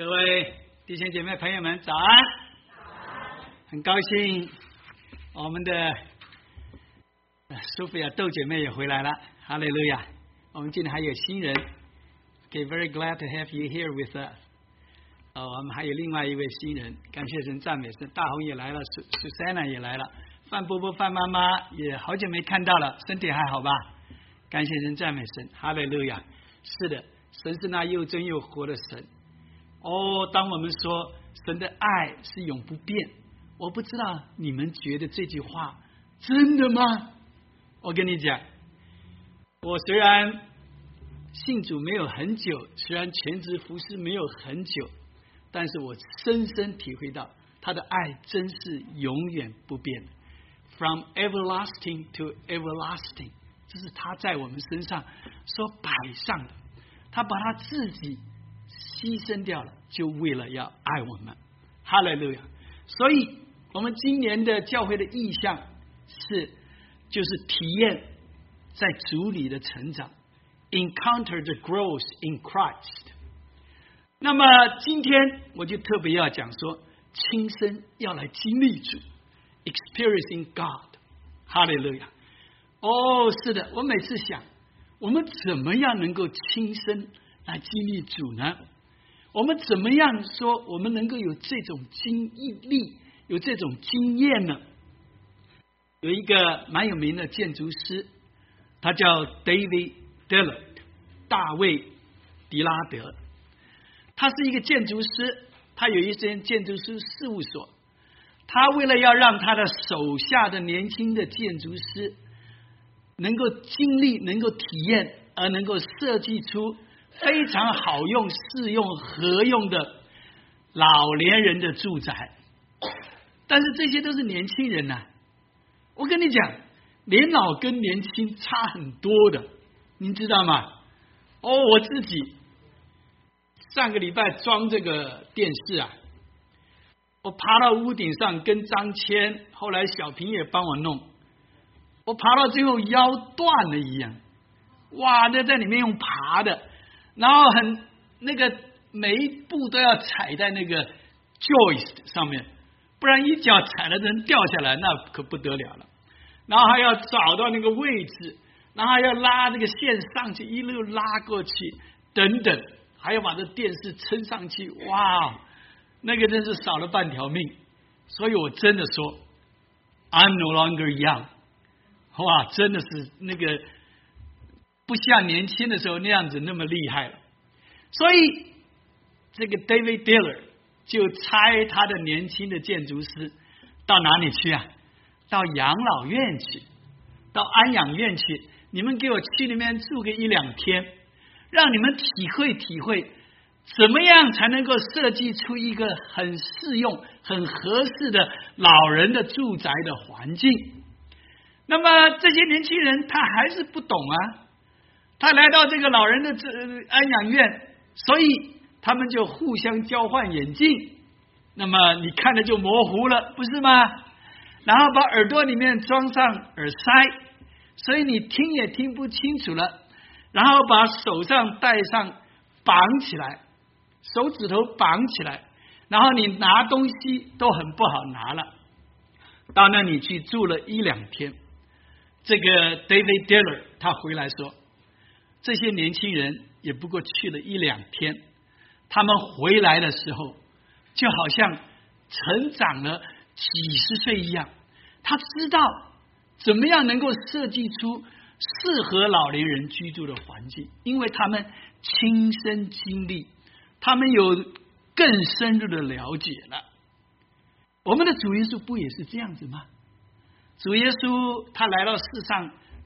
各位弟兄姐妹朋友们早安，很高兴我们的苏菲亚豆姐妹也回来了，哈利路亚！我们今天还有新人 ，Okay, very glad to have you here with us。我们还有另外一位新人，感谢神赞美神，大红也来了，Susanna 也来了，范伯伯、范妈妈也好久没看到了，身体还好吧？感谢神赞美神，哈利路亚！是的，神是那又真又活的神。当我们说神的爱是永不变，我不知道你们觉得这句话真的吗？我跟你讲，我虽然信主没有很久，虽然全职服侍没有很久，但是我深深体会到他的爱真是永远不变的 ，from everlasting to everlasting， 这是他在我们身上所摆上的，他把他自己牺牲掉了，就为了要爱我们，哈利路亚！所以我们今年的教会的意向就是体验在主里的成长 ，encounter the growth in Christ。那么今天我就特别要讲说，亲身要来经历主 ，experiencing God， 哈利路亚！是的，我每次想，我们怎么样能够亲身来经历主呢？我们怎么样说我们能够有这种经历，有这种经验呢？有一个蛮有名的建筑师，他叫 David Dillard， 大卫迪拉德。他是一个建筑师，他有一间建筑师事务所。他为了要让他的手下的年轻的建筑师能够经历、能够体验，而能够设计出非常好用、适用、合用的老年人的住宅，但是这些都是年轻人呐。我跟你讲，年老跟年轻差很多的，您知道吗？我自己上个礼拜装这个电视啊，我爬到屋顶上跟张谦，后来小平也帮我弄，我爬到最后腰断了一样，哇，那在里面用爬的。然后每一步都要踩在那个 joist 上面，不然一脚踩了人掉下来，那可不得了了。然后还要找到那个位置，然后还要拉这个线上去，一路拉过去，等等，还要把这电视撑上去，哇，那个真是少了半条命。所以我真的说 ，I'm no longer young， 哇，真的是那个。不像年轻的时候那样子那么厉害了，所以这个 David Dillard 就差他的年轻的建筑师到哪里去啊？到养老院去，到安养院去。你们给我去里面住个1-2天，让你们体会怎么样才能够设计出一个很适用、很合适的老人的住宅的环境。那么这些年轻人他还是不懂啊。他来到这个老人的安养院，所以他们就互相交换眼镜，那么你看的就模糊了，不是吗？然后把耳朵里面装上耳塞，所以你听也听不清楚了。然后把手上戴上绑起来，手指头绑起来，然后你拿东西都很不好拿了。到那里去住了1-2天，这个 David Dillard 他回来说，这些年轻人也不过去了1-2天，他们回来的时候就好像成长了几十岁一样，他知道怎么样能够设计出适合老年人居住的环境，因为他们亲身经历，他们有更深入的了解了。我们的主耶稣不也是这样子吗？主耶稣他来到世上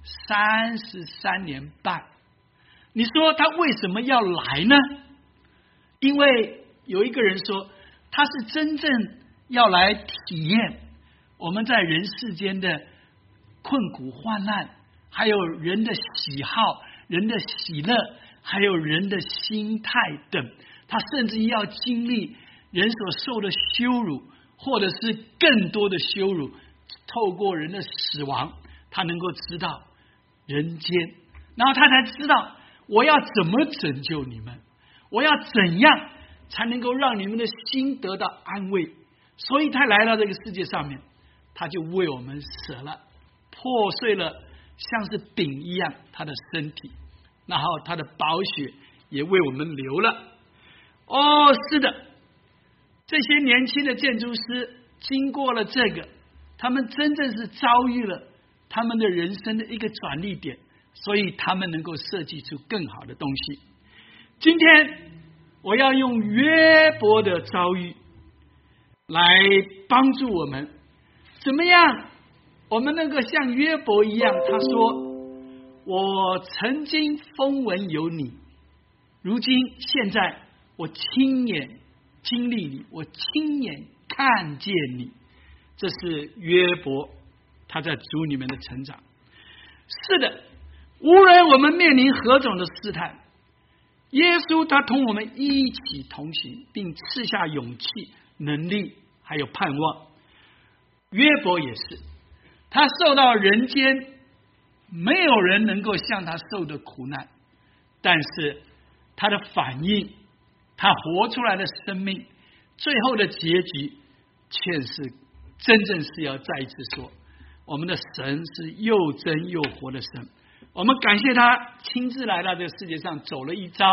33年半，你说他为什么要来呢？因为有一个人说，他是真正要来体验我们在人世间的困苦患难，还有人的喜好、人的喜乐，还有人的心态等。他甚至要经历人所受的羞辱，或者是更多的羞辱，透过人的死亡，他能够知道人间，然后他才知道我要怎么拯救你们，我要怎样才能够让你们的心得到安慰。所以他来到这个世界上面，他就为我们舍了，破碎了像是饼一样他的身体，然后他的宝血也为我们流了。是的，这些年轻的建筑师经过了这个，他们真正是遭遇了他们的人生的一个转捩点，所以他们能够设计出更好的东西。今天我要用约伯的遭遇来帮助我们，怎么样我们能够像约伯一样，他说我曾经风闻有你，如今现在我亲眼经历你，我亲眼看见你。这是约伯他在主里面的成长。是的，无论我们面临何种的试探，耶稣他同我们一起同行，并赐下勇气、能力还有盼望。约伯也是，他受到人间没有人能够像他受的苦难，但是他的反应，他活出来的生命，最后的结局却是真正是要再一次说，我们的神是又真又活的神。我们感谢他亲自来到这个世界上，走了一遭，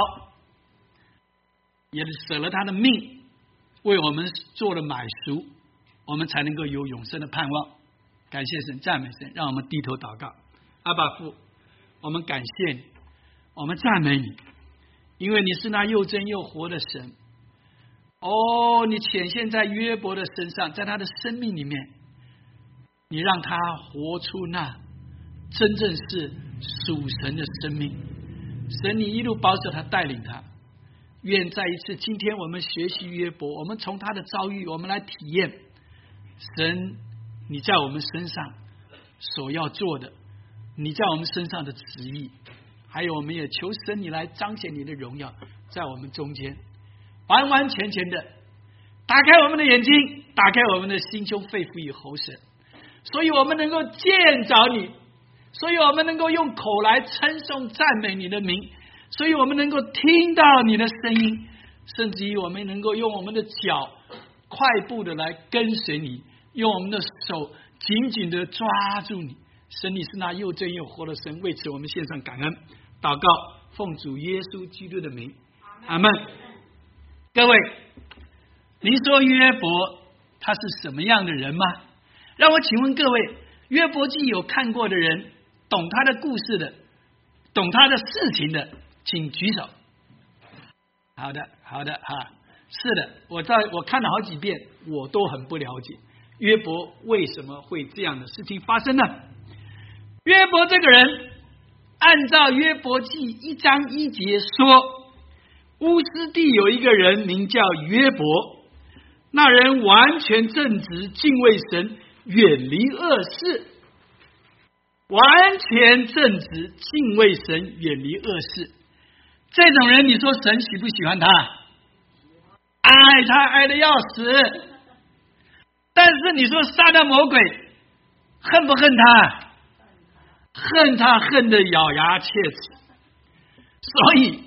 也舍了他的命，为我们做了买赎，我们才能够有永生的盼望。感谢神，赞美神，让我们低头祷告。阿爸父，我们感谢你，我们赞美你，因为你是那又真又活的神。你显现在约伯的身上，在他的生命里面，你让他活出那真正是属神的生命。神，你一路保守他，带领他。愿再一次，今天我们学习约伯，我们从他的遭遇，我们来体验神你在我们身上所要做的，你在我们身上的旨意，还有我们也求神你来彰显你的荣耀在我们中间，完完全全的打开我们的眼睛，打开我们的心胸肺腑与喉舌，所以我们能够见着你，所以我们能够用口来称颂赞美你的名，所以我们能够听到你的声音，甚至于我们能够用我们的脚快步的来跟随你，用我们的手紧紧的抓住你。神，你是那又真又活的神，为此我们献上感恩祷告，奉主耶稣基督的名，阿们。各位，您说约伯他是什么样的人吗？让我请问各位，约伯记有看过的人，懂他的故事的，懂他的事情的，请举手。好的是的，我看了好几遍，我都很不了解约伯为什么会这样的事情发生呢？约伯这个人，按照约伯记1章1节说，乌斯地有一个人名叫约伯，那人完全正直，敬畏神，远离恶事。完全正直，敬畏神，远离恶事。这种人，你说神喜不喜欢他？爱他爱得要死。但是你说撒旦魔鬼恨不恨他？恨他恨得咬牙切齿。所以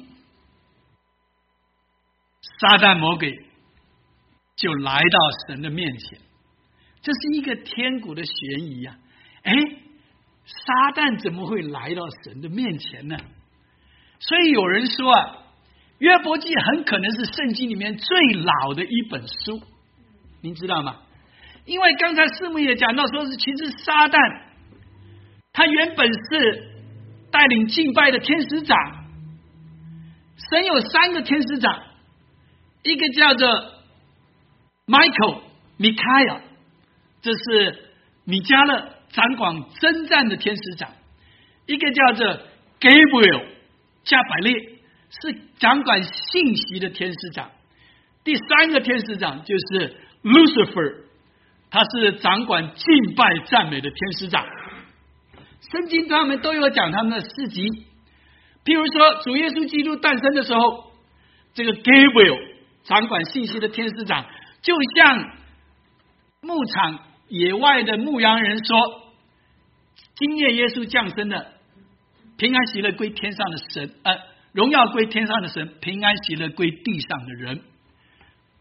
撒旦魔鬼就来到神的面前，这是一个天古的悬疑啊！撒旦怎么会来到神的面前呢？所以有人说啊，约伯记很可能是圣经里面最老的一本书，您知道吗？因为刚才师母也讲到说是，其实撒旦他原本是带领敬拜的天使长，神有3个天使长，一个叫做 Michael 米开尔，这是米迦勒掌管征战的天使长，一个叫做 Gabriel 加百列，是掌管信息的天使长，第3个天使长就是 Lucifer， 他是掌管敬拜赞美的天使长。圣经他们都有讲他们的事迹，譬如说主耶稣基督诞生的时候，这个 Gabriel 掌管信息的天使长，就像牧场野外的牧羊人说，今夜耶稣降生了，平安喜乐归天上的神，荣耀归天上的神，平安喜乐归地上的人。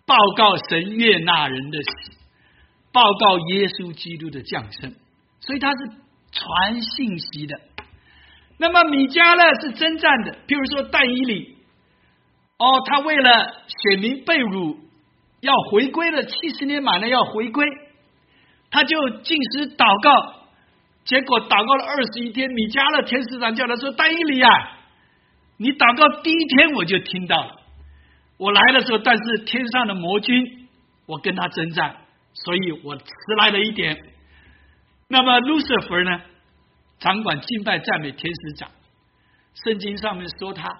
报告神悦纳人的喜，报告耶稣基督的降生，所以他是传信息的。那么米迦勒是征战的，譬如说但以理，他为了选民被掳要回归了，70年满了要回归，他就禁食祷告，结果祷告了21天，米迦勒天使长叫他说：但以理啊，你祷告第一天我就听到了，我来的时候，但是天上的魔军我跟他征战，所以我迟来了一点。那么 Lucifer 呢，掌管敬拜赞美天使长，圣经上面说他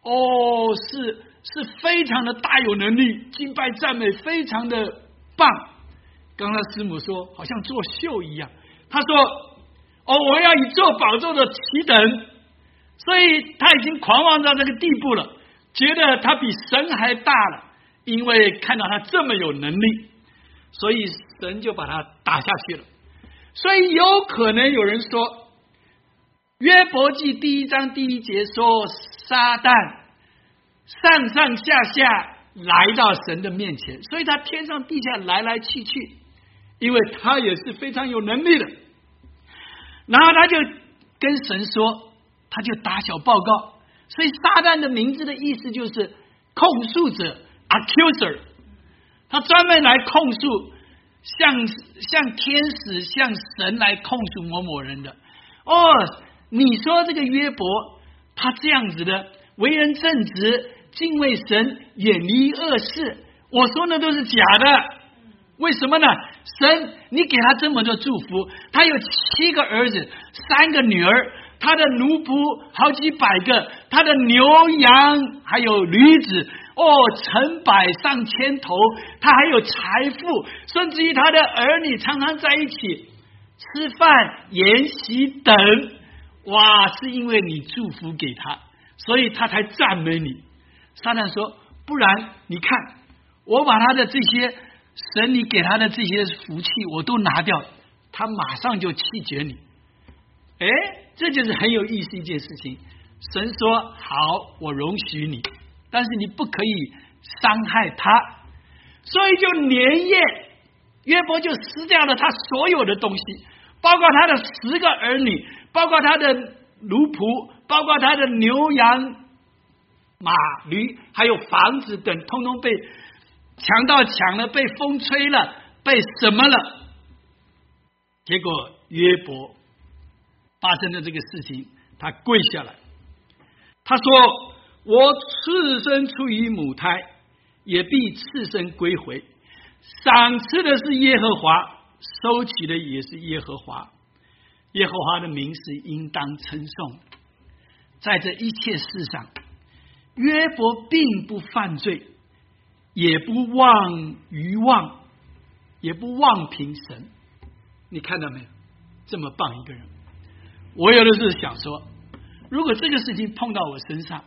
是非常的大有能力，敬拜赞美非常的棒。刚才师母说好像作秀一样，他说我要以做宝座的齐等，所以他已经狂妄到这个地步了，觉得他比神还大了，因为看到他这么有能力，所以神就把他打下去了。所以有可能有人说，约伯记第1章第1节说，撒旦上上下下来到神的面前，所以他天上地下来来去去，因为他也是非常有能力的。然后他就跟神说，他就打小报告，所以撒旦的名字的意思就是控诉者 accuser， 他专门来控诉像天使像神来控诉某某人的。你说这个约伯他这样子的为人正直，敬畏神，远离恶事，我说那都是假的。为什么呢？神你给他这么多祝福，他有7个儿子3个女儿，他的奴仆好几百个，他的牛羊还有驴子成百上千头，他还有财富，甚至于他的儿女常常在一起吃饭筵席等。哇，是因为你祝福给他，所以他才赞美你。撒旦说，不然你看我把他的这些神你给他的这些福气我都拿掉，他马上就弃绝你。这就是很有意思一件事情。神说好，我容许你，但是你不可以伤害他，所以就连夜约伯就撕掉了他所有的东西，包括他的10个儿女，包括他的奴仆，包括他的牛羊马驴还有房子等，通通被强盗抢了，被风吹了，被什么了。结果约伯发生了这个事情，他跪下来，他说，我赤身出于母胎，也必赤身归回，赏赐的是耶和华，收取的也是耶和华，耶和华的名是应当称颂。在这一切事上，约伯并不犯罪，也不忘愚妄，也不忘凭神。你看到没有？这么棒一个人。我有的时候想说，如果这个事情碰到我身上，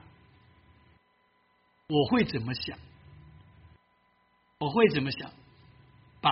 我会怎么想？把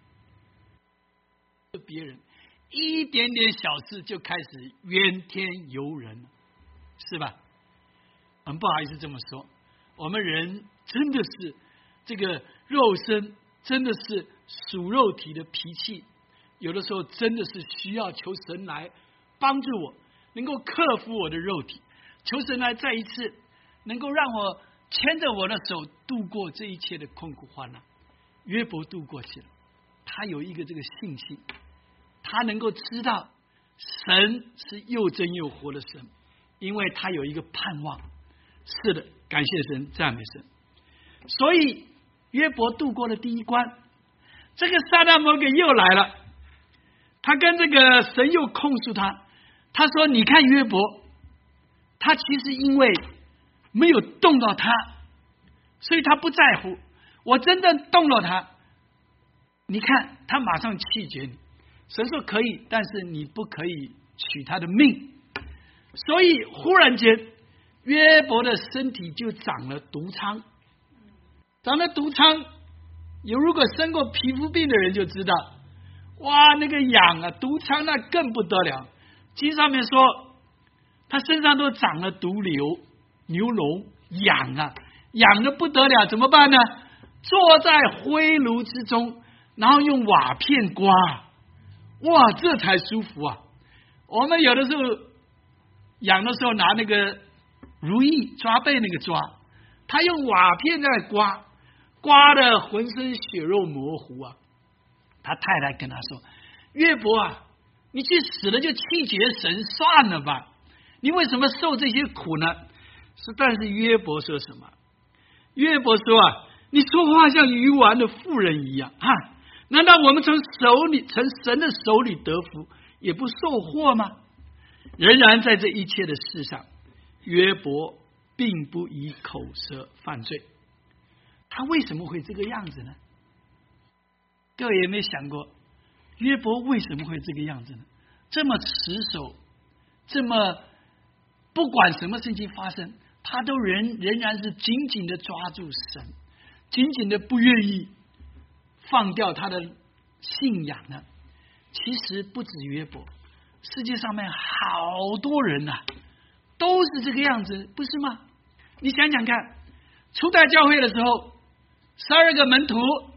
别人一点点小事就开始怨天尤人，是吧？很不好意思这么说，我们人真的是这个肉身，真的是属肉体的脾气，有的时候真的是需要求神来帮助我，能够克服我的肉体，求神来再一次能够让我牵着我的手度过这一切的困苦患难。约伯度过去了，他有一个这个信心，他能够知道神是又真又活的神，因为他有一个盼望。是的，感谢神，赞美神。所以约伯度过了第一关，这个撒旦魔鬼又来了，他跟这个神又控诉他，他说，你看约伯，他其实因为没有动到他，所以他不在乎，我真正动了他，你看他马上弃绝你。神说可以，但是你不可以取他的命。所以忽然间约伯的身体就长了毒疮，长了毒疮，如果生过皮肤病的人就知道，哇，那个痒啊，毒疮那更不得了。经上面说他身上都长了毒瘤、牛脓，痒啊，痒的不得了，怎么办呢？ 坐在灰炉之中，然后用瓦片刮，哇，这才舒服啊！我们有的时候养的时候拿那个如意抓背那个抓，他用瓦片在刮，刮得浑身血肉模糊啊！他太太跟他说：“约伯啊，你去死了就气绝神算了吧，你为什么受这些苦呢？”但是约伯说什么？约伯说啊，你说话像愚顽的妇人一样啊！难道我们从神的手里得福，也不受祸吗？仍然在这一切的事上，约伯并不以口舌犯罪。他为什么会这个样子呢？各位有没有想过，约伯为什么会这个样子呢？这么持守，这么不管什么事情发生，他都仍然是紧紧的抓住神，紧紧的不愿意放掉他的信仰呢？其实不止约伯，世界上面好多人啊，都是这个样子，不是吗？你想想看，初代教会的时候，12个门徒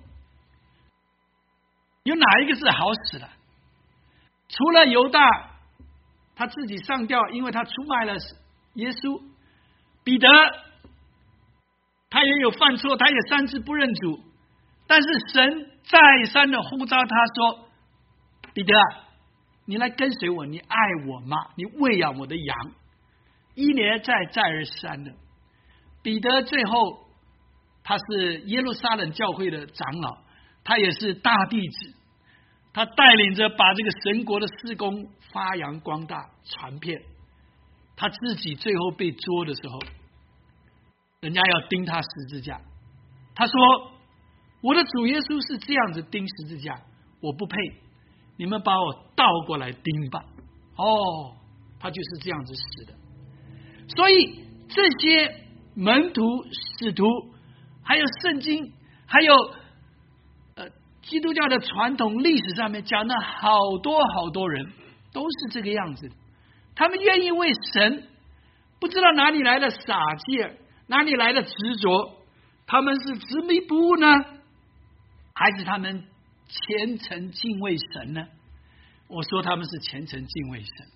有哪一个是好使的？除了犹大他自己上吊，因为他出卖了耶稣。彼得他也有犯错，他也3次不认主，但是神再三的呼召他说：“彼得，你来跟随我，你爱我吗？你喂养我的羊。”一连再而三的，彼得最后他是耶路撒冷教会的长老，他也是大弟子，他带领着把这个神国的事工发扬光大传遍。他自己最后被捉的时候，人家要钉他十字架，他说：“我的主耶稣是这样子钉十字架，我不配，你们把我倒过来钉吧。”哦，他就是这样子死的。所以这些门徒、使徒，还有圣经，还有基督教的传统历史上面讲的好多人都是这个样子。他们愿意为神，不知道哪里来的洒劲，哪里来的执着，他们是执迷不悟呢，还是他们虔诚敬畏神呢？我说他们是虔诚敬畏神。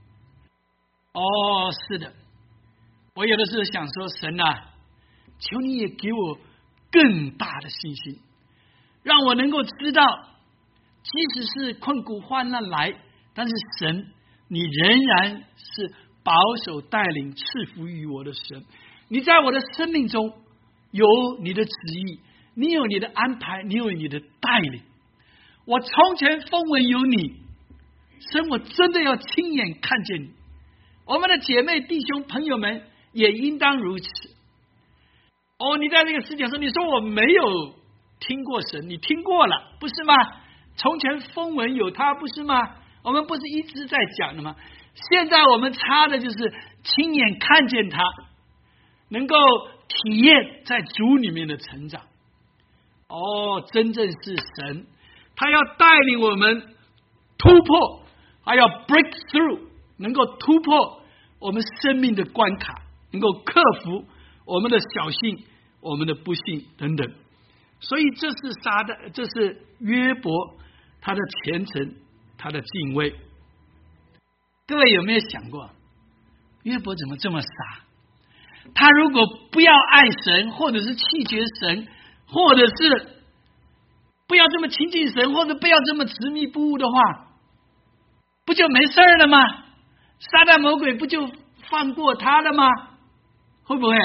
哦，是的，我有的时候想说，神啊，求你也给我更大的信心，让我能够知道，即使是困苦患难来，但是神你仍然是保守带领赐福于我的神，你在我的生命中有你的旨意，你有你的安排，你有你的带领。我从前风闻有你，神，我真的要亲眼看见你。我们的姐妹弟兄朋友们也应当如此。哦，你在这个世界上，你说我没有听过神，你听过了，不是吗？从前风闻有他，不是吗？我们不是一直在讲的吗？现在我们差的就是亲眼看见他，能够体验在主里面的成长。哦，真正是神，他要带领我们突破，还要 break through， 能够突破我们生命的关卡，能够克服我们的小信、我们的不信等等。所以这是约伯他的虔诚，他的敬畏。各位有没有想过，约伯怎么这么傻？他如果不要爱神，或者是弃绝神，或者是不要这么亲近神，或者不要这么执迷不悟的话，不就没事了吗？撒旦魔鬼不就放过他了吗？会不会？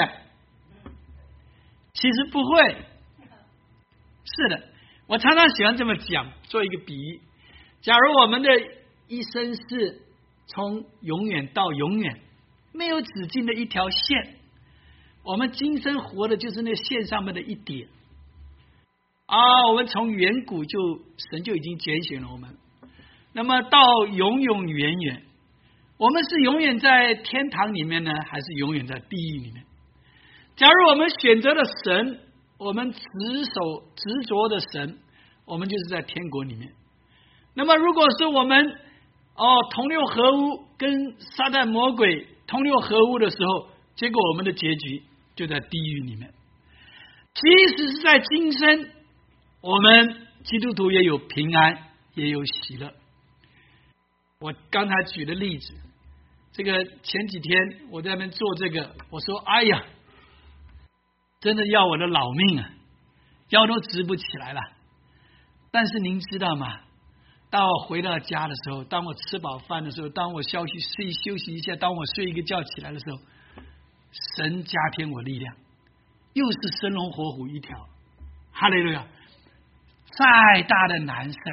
其实不会。是的，我常常喜欢这么讲，做一个比喻。假如我们的一生是从永远到永远，没有止境的一条线，我们今生活的就是那线上面的一点啊。我们从远古神就已经拣选了我们，那么到永永远远，我们是永远在天堂里面呢，还是永远在地狱里面？假如我们选择了神，我们执着的神，我们就是在天国里面。那么如果是我们同流合污，跟撒旦魔鬼同流合污的时候，结果我们的结局就在地狱里面。 即使是在今生，我们基督徒也有平安，也有喜乐。我刚才举的例子，这个前几天我在那边做这个，我说哎呀，真的要我的老命啊，腰都直不起来了。但是您知道吗？当我回到家的时候，当我吃饱饭的时候，当我休息一下，当我睡一个觉起来的时候，神加添我力量，又是生龙活虎一条。哈利路亚！再大的难事，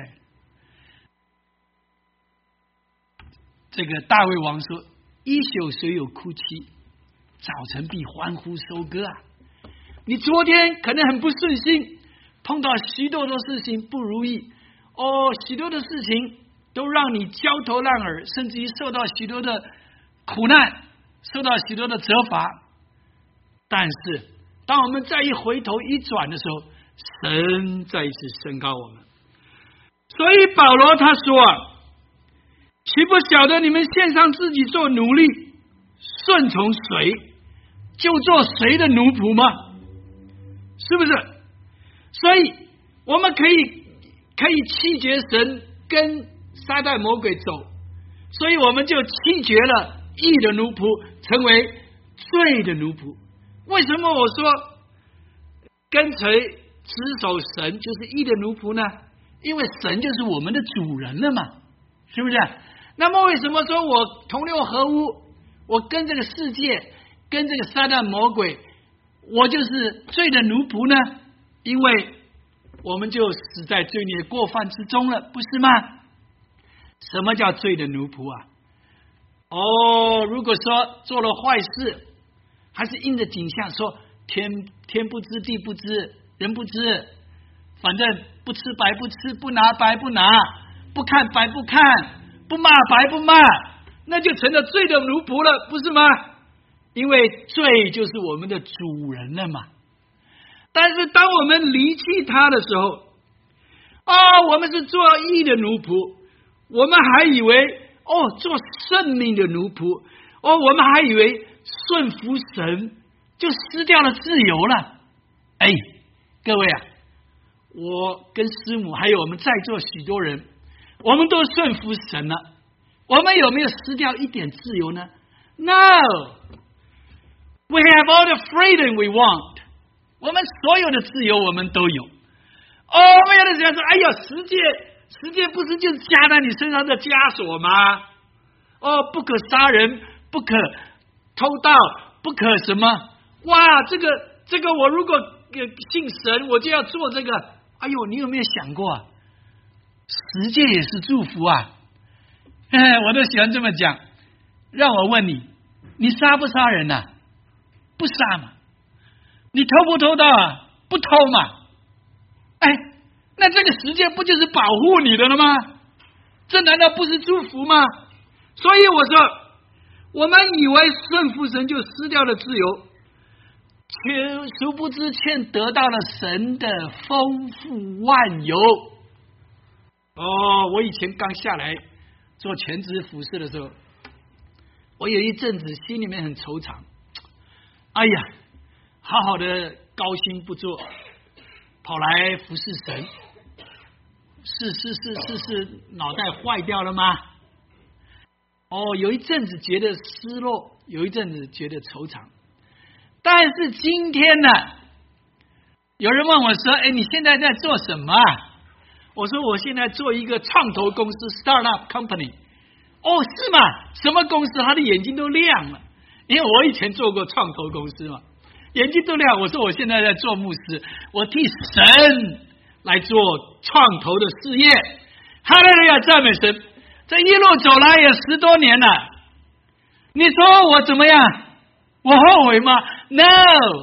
这个大卫王说：“一宿虽有哭泣，早晨必欢呼收割啊！”你昨天可能很不顺心，碰到许多的事情不如意，许多的事情都让你焦头烂额，甚至于受到许多的苦难，受到许多的责罚。但是，当我们再一回头一转的时候，神再一次升高我们。所以保罗他说啊，岂不晓得你们献上自己做奴隶，顺从谁，就做谁的奴仆吗？是不是？所以我们可以弃绝神，跟撒旦魔鬼走，所以我们就弃绝了义的奴仆，成为罪的奴仆。为什么我说跟随持守神就是义的奴仆呢？因为神就是我们的主人了嘛，是不是？那么为什么说我同流合污，我跟这个世界，跟这个撒旦魔鬼，我就是罪的奴仆呢？因为我们就死在罪孽过犯之中了，不是吗？什么叫罪的奴仆啊？如果说做了坏事，还是应着景象说天不知地不知人不知，反正不吃白不吃，不拿白不拿，不看白不看，不骂白不骂，那就成了罪的奴仆了，不是吗？因为罪就是我们的主人了嘛。但是当我们离弃他的时候，我们是做义的奴仆，我们还以为做圣命的奴仆，我们还以为顺服神就失掉了自由了。各位啊，我跟师母还有我们在座许多人，我们都顺服神了，我们有没有失掉一点自由呢？ No， we have all the freedom we want， 我们所有的自由我们都有。我们有的人说，哎呀，十诫不是就是加在你身上的枷锁吗？不可杀人，不可偷盗，不可什么？哇，这个我如果信神，我就要做这个。哎呦，你有没有想过啊？十诫也是祝福啊！我都喜欢这么讲。让我问你，你杀不杀人啊？不杀嘛。你偷不偷盗啊？不偷嘛。那这个十诫不就是保护你的了吗？这难道不是祝福吗？所以我说，我们以为顺服神就失掉了自由，殊不知却得到了神的丰富万有。我以前刚下来做全职服侍的时候，我有一阵子心里面很惆怅。哎呀，好好的高薪不做，跑来服侍神，是脑袋坏掉了吗？有一阵子觉得失落，有一阵子觉得惆怅。但是今天呢，有人问我说，你现在在做什么啊？我说我现在做一个创投公司 startup company。是吗？什么公司？他的眼睛都亮了，因为我以前做过创投公司嘛，眼睛都亮。我说我现在在做牧师，我替神来做创投的事业。哈利路亚，赞美神！这一路走来也10多年了，你说我怎么样？我后悔吗？ No。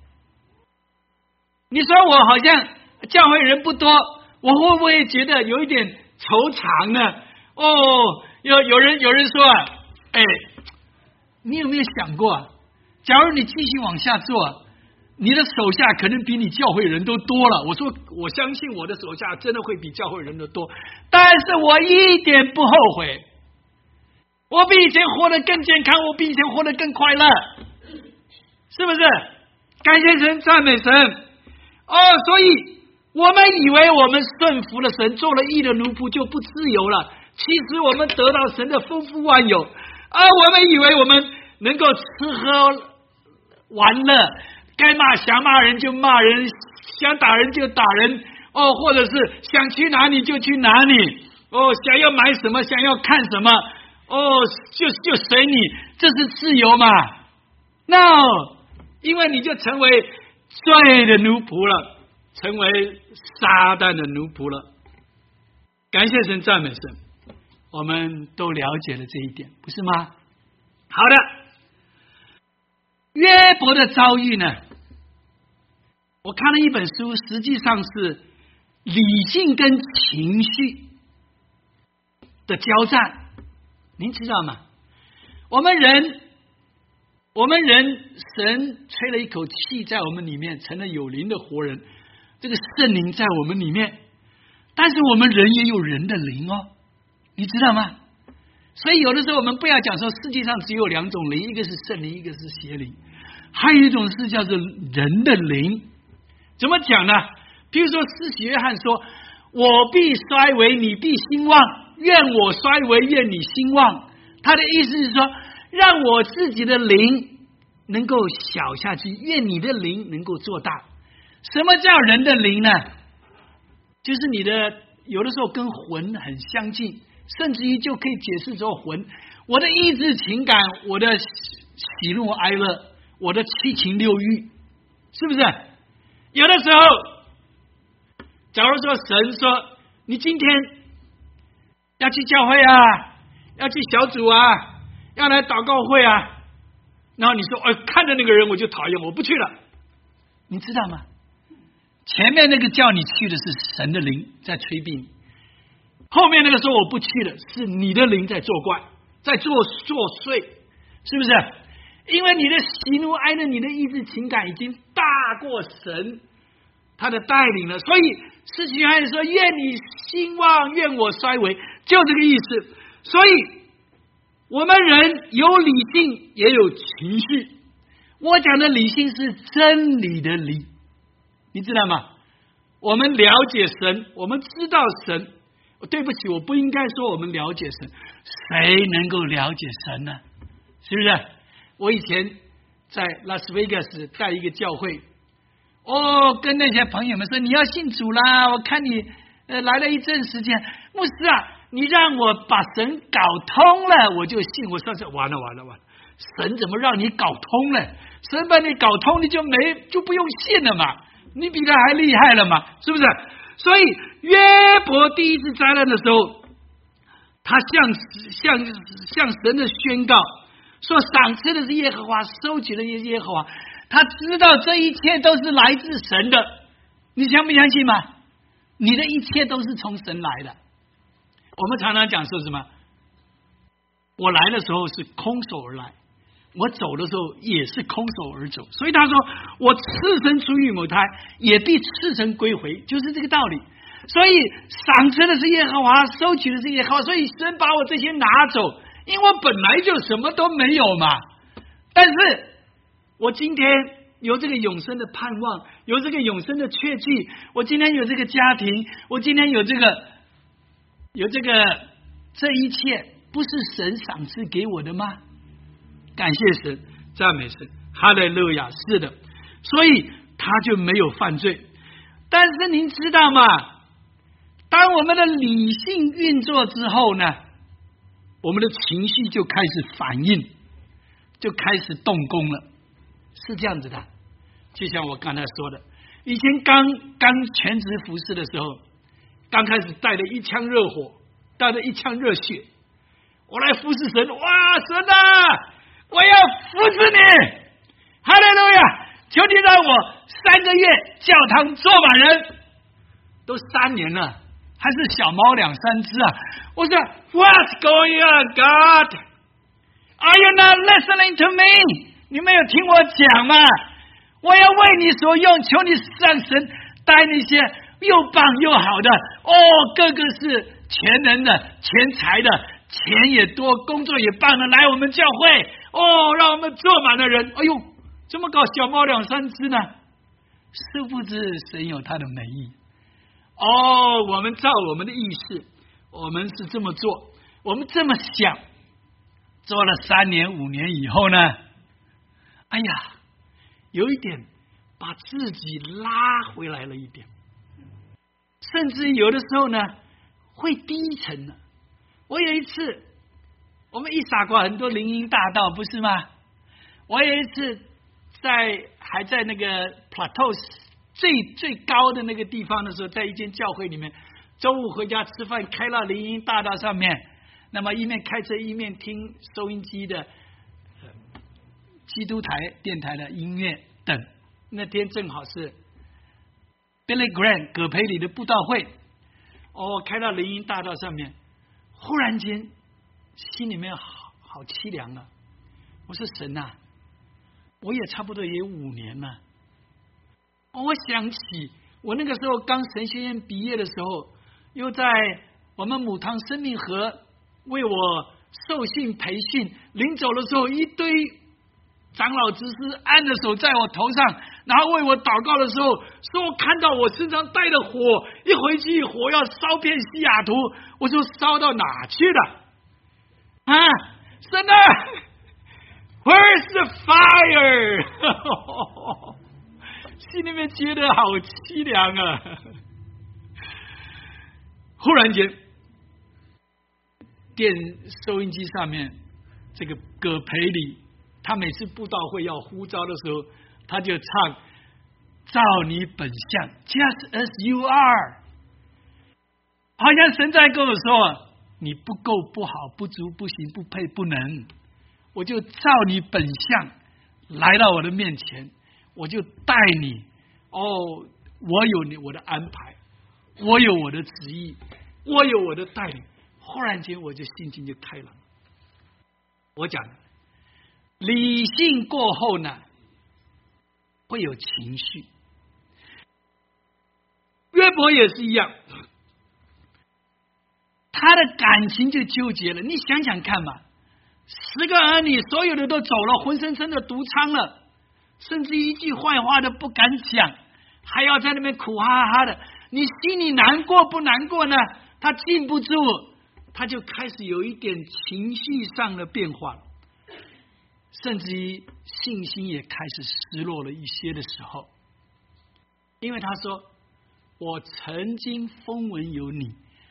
你说我好像教会人不多，我会不会觉得有一点惆怅呢？有人说啊，你有没有想过，假如你继续往下做，你的手下可能比你教会人都多了。我说我相信我的手下真的会比教会人都多，但是我一点不后悔，我比以前活得更健康，我比以前活得更快乐，是不是？感谢神，赞美神。 所以我们以为我们顺服了神，做了义的奴仆就不自由了。其实我们得到神的丰富万有，我们以为我们能够吃喝玩乐，该骂想骂人就骂人，想打人就打人，或者是想去哪里就去哪里，想要买什么想要看什么，就随你，这是自由嘛 ？No， 因为你就成为罪的奴仆了，成为撒旦的奴仆了。感谢神，赞美神，我们都了解了这一点，不是吗？好的，约伯的遭遇呢？我看了一本书，实际上是理性跟情绪的交战，您知道吗？我们人，神吹了一口气在我们里面，成了有灵的活人，这个圣灵在我们里面，但是我们人也有人的灵你知道吗？所以有的时候我们不要讲说世界上只有两种灵，一个是圣灵，一个是邪灵，还有一种是叫做人的灵。怎么讲呢？比如说施洗约翰说，我必衰微，你必兴旺，愿我衰微，愿你兴旺。他的意思是说，让我自己的灵能够小下去，愿你的灵能够做大。什么叫人的灵呢？就是你的有的时候跟魂很相近，甚至于就可以解释作魂。我的意志情感，我的喜怒哀乐，我的七情六欲，是不是？有的时候假如说神说你今天要去教会啊，要去小组啊，要来祷告会啊，然后你说看着那个人我就讨厌，我不去了，你知道吗？前面那个叫你去的是神的灵在催逼你，后面那个说我不去了是你的灵在作怪，在作祟，是不是？因为你的喜怒哀乐，你的意志情感已经大过神他的带领了，所以施洗约翰说愿你兴旺，愿我衰微，就这个意思。所以我们人有理性也有情绪，我讲的理性是真理的理，你知道吗？我们了解神，我们知道神，对不起，我不应该说我们了解神，谁能够了解神呢？是不是？我以前在拉斯维加斯带一个教会，跟那些朋友们说你要信主啦，我看你来了一阵时间，牧师啊，你让我把神搞通了我就信。我说完了，神怎么让你搞通了？神把你搞通，你就不用信了嘛，你比他还厉害了嘛，是不是？所以约伯第一次灾难的时候，他向神的宣告说，赏赐的是耶和华，收取的是耶和华，他知道这一切都是来自神的，你相不相信吗？你的一切都是从神来的。我们常常讲说什么？我来的时候是空手而来，我走的时候也是空手而走。所以他说，我赤身出于母胎，也必赤身归回，就是这个道理。所以赏赐的是耶和华，收取的是耶和华，所以神把我这些拿走，因为我本来就什么都没有嘛。但是我今天有这个永生的盼望，有这个永生的确据，我今天有这个家庭，我今天有这一切不是神赏赐给我的吗？感谢神，赞美神，哈利路亚。是的，所以他就没有犯罪。但是您知道吗？当我们的理性运作之后呢，我们的情绪就开始反应，就开始动工了，是这样子的。就像我刚才说的，以前刚全职服侍的时候，刚开始带着一腔热火，带着一腔热血，我来服侍神。哇，神啊，我要服侍你，哈利路亚！求你让我3个月教堂坐满人，都3年了，还是小猫2、3只啊！我说 What's going on, God? Are you not listening to me? 你没有听我讲吗？我要为你所用，求你让神带那些又棒又好的，个个是全能的、全才的，钱也多，工作也棒的，来我们教会，让我们坐满了人。哎呦，怎么搞小猫2、3只呢？ 殊不知神有他的美意。哦，我们照我们的意识，我们是这么做，我们这么想，做了3年5年以后呢，哎呀，有一点把自己拉回来了一点，甚至有的时候呢会低沉了。我有一次，我们一傻瓜很多林荫大道不是吗？我有一次还在那个 plateau 最高的那个地方的时候，在一间教会里面，周五回家吃饭，开到林荫大道上面，那么一面开车一面听收音机的基督电台的音乐等。那天正好是 Billy Graham 葛培理的布道会，开到林荫大道上面，忽然间心里面好凄凉了。我说神啊，我也差不多也有5年了。我想起我那个时候刚神学院毕业的时候，又在我们母堂生命河为我受训培训，临走的时候一堆长老执事按着手在我头上，然后为我祷告的时候，说看到我身上带的火，一回去火要烧遍西雅图。我说烧到哪去了？神啊 ，Where's the fire？ 心里面觉得好凄凉啊！忽然间，收音机上面这个葛培理，他每次布道会要呼召的时候，他就唱照你本相 ，Just as you are， 好像神在跟我说，你不够、不好、不足、不行、不配、不能，我就照你本相来到我的面前，我就带你。我有我的安排，我有我的旨意，我有我的带领。忽然间，我就心情就开朗。我讲理性过后呢，会有情绪。约伯也是一样，他的感情就纠结了。你想想看嘛，10个儿女所有的都走了，浑身的毒疮了，甚至一句坏话都不敢讲，还要在那边苦哈哈的。你心里难过不难过呢？他禁不住，他就开始有一点情绪上的变化了，甚至于信心也开始失落了一些的时候。因为他说，我曾经风闻有你，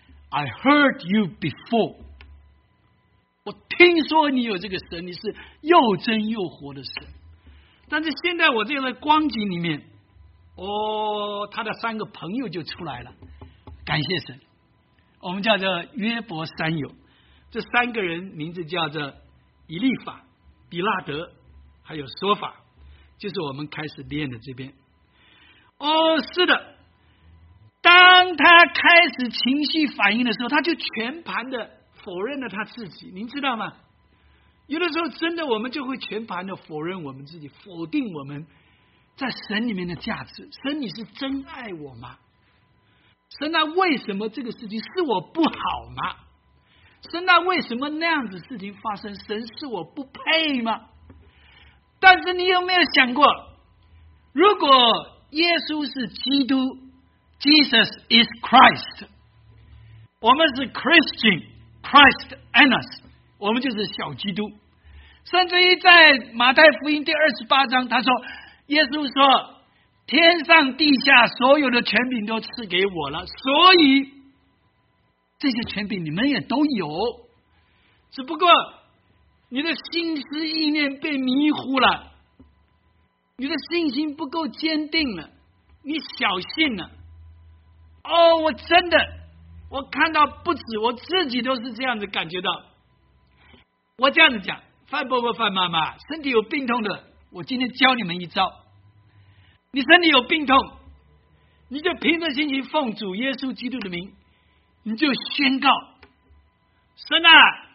I heard you before， 我听说你有这个神，你是又真又活的神。但是现在我这个光景里面，他的3个朋友就出来了，感谢神。我们叫做约伯3友，这3个人名字叫做以利法、比拉德还有说法，就是我们开始练的这边。是的，当他开始情绪反应的时候，他就全盘的否认了他自己，您知道吗？有的时候真的我们就会全盘的否认我们自己，否定我们在神里面的价值。神，你是真爱我吗？神啊，为什么这个事情是我不好吗？神啊，为什么那样子事情发生？神是我不配吗？但是你有没有想过，如果耶稣是基督 ，Jesus is Christ， 我们是 Christian， Christ and us， 我们就是小基督。甚至于在马太福音第28章，他说，耶稣说，天上地下所有的权柄都赐给我了，所以这些权柄你们也都有，只不过你的心思意念被迷糊了，你的信心不够坚定了，你小信了。我真的，我看到不止我自己都是这样子感觉到。我这样子讲，范伯伯、范妈妈，身体有病痛的，我今天教你们一招。你身体有病痛，你就凭着信心奉主耶稣基督的名，你就宣告：神啊，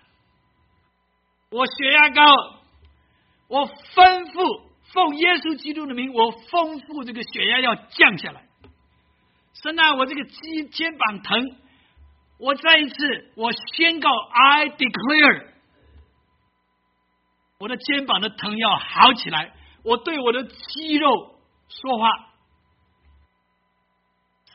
我血压高，我吩咐奉耶稣基督的名，我吩咐这个血压要降下来。神啊，我这个肩膀疼，我再一次我宣告 I declare， 我的肩膀的疼要好起来，我对我的肌肉说话，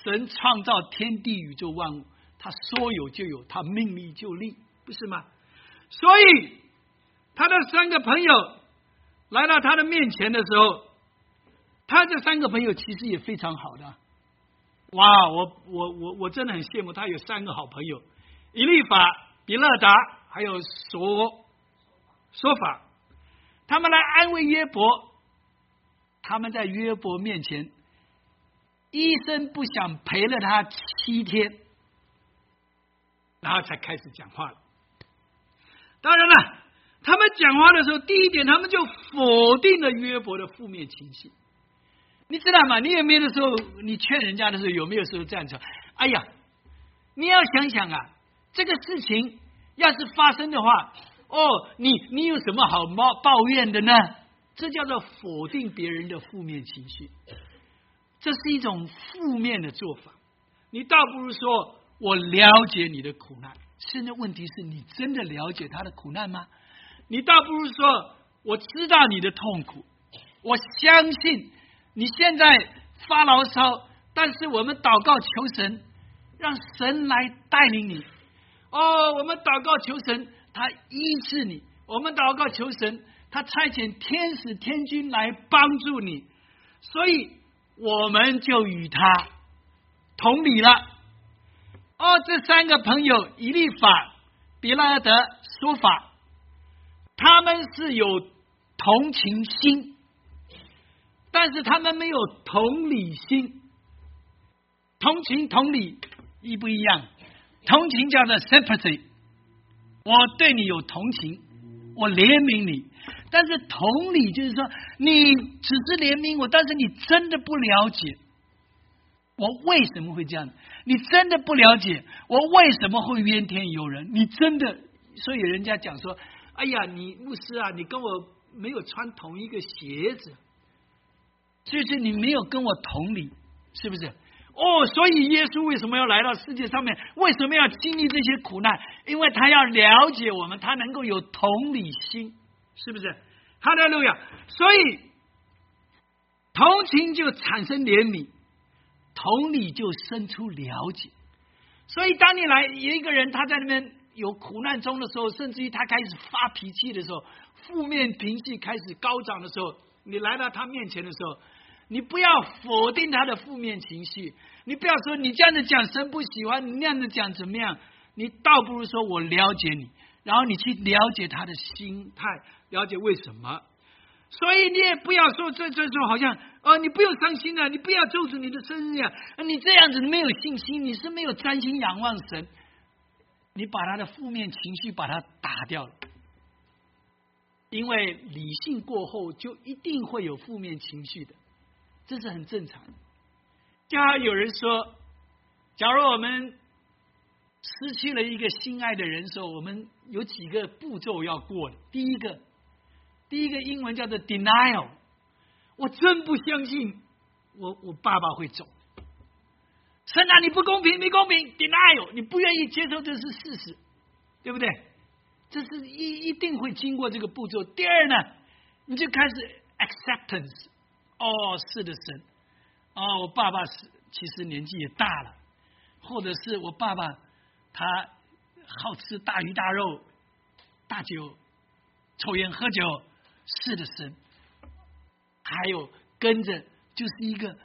神创造天地宇宙万物，他说有就有，他命立就立，不是吗？所以他的3个朋友来到他的面前的时候，他这3个朋友其实也非常好的。哇，我真的很羡慕他有3个好朋友，以利法、比勒达还有说法，他们来安慰约伯。他们在约伯面前，医生不想陪了他7天，然后才开始讲话了。当然了，他们讲话的时候，第一点，他们就否定了约伯的负面情绪。你知道吗？你有没有的时候，你劝人家的时候，有没有时候这样说？哎呀，你要想想啊，这个事情要是发生的话，你有什么好抱怨的呢？这叫做否定别人的负面情绪，这是一种负面的做法。你倒不如说我了解你的苦难，现在问题是你真的了解他的苦难吗？你倒不如说我知道你的痛苦，我相信你现在发牢骚，但是我们祷告求神，让神来带领你。我们祷告求神，他医治你；我们祷告求神，他差遣天使天军来帮助你。所以我们就与他同理了。这3个朋友以利法、比勒德、说法，他们是有同情心，但是他们没有同理心。同情同理一不一样？同情叫做 sympathy， 我对你有同情，我怜悯你。但是同理就是说，你只是怜悯我，但是你真的不了解我为什么会这样，你真的不了解我为什么会怨天尤人，你真的。所以人家讲说，哎呀，你牧师啊，你跟我没有穿同一个鞋子，就是你没有跟我同理，是不是？所以耶稣为什么要来到世界上面？为什么要经历这些苦难？因为他要了解我们，他能够有同理心，是不是？哈利路亚！所以同情就产生怜悯，同理就生出了解。所以当你来有一个人他在那边有苦难中的时候，甚至于他开始发脾气的时候，负面情绪开始高涨的时候，你来到他面前的时候，你不要否定他的负面情绪，你不要说你这样子讲神不喜欢，你那样子讲怎么样，你倒不如说我了解你，然后你去了解他的心态，了解为什么。所以你也不要说这说好像你不用伤心了，你不要咒诅你的生日啊，你这样子没有信心，你是没有专心仰望神，你把他的负面情绪把它打掉了。因为理性过后就一定会有负面情绪的，这是很正常的。就好有人说，假如我们失去了一个心爱的人的时候，我们有几个步骤要过的。第一个英文叫做 denial， 我真不相信我爸爸会走，神啊你不公平 denial， 你不愿意接受这是事实，对不对？这是一定会经过这个步骤。第二呢，你就开始 acceptance， 是的神，我爸爸其实年纪也大了，或者是我爸爸他好吃大鱼大肉大酒抽烟喝酒，是的神。还有跟着就是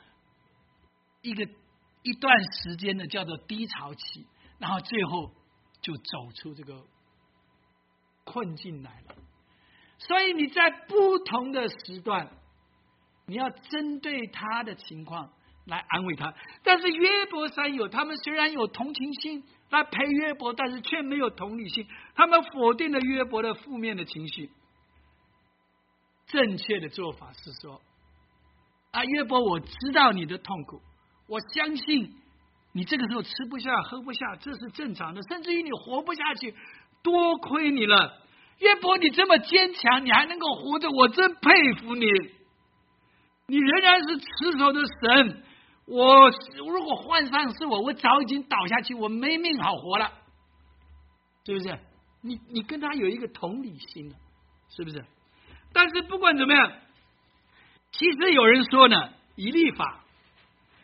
一段时间的叫做低潮期，然后最后就走出这个困境来了。所以你在不同的时段，你要针对他的情况来安慰他。但是约伯3友他们虽然有同情心来陪约伯，但是却没有同理心，他们否定了约伯的负面的情绪。正确的做法是说，约伯，我知道你的痛苦，我相信你这个时候吃不下喝不下，这是正常的，甚至于你活不下去，多亏你了。约伯，你这么坚强，你还能够活着，我真佩服你。你仍然是持守的神，我如果换上是我早已经倒下去，我没命好活了，是不是？你跟他有一个同理心了，是不是？但是不管怎么样，其实有人说呢，以利法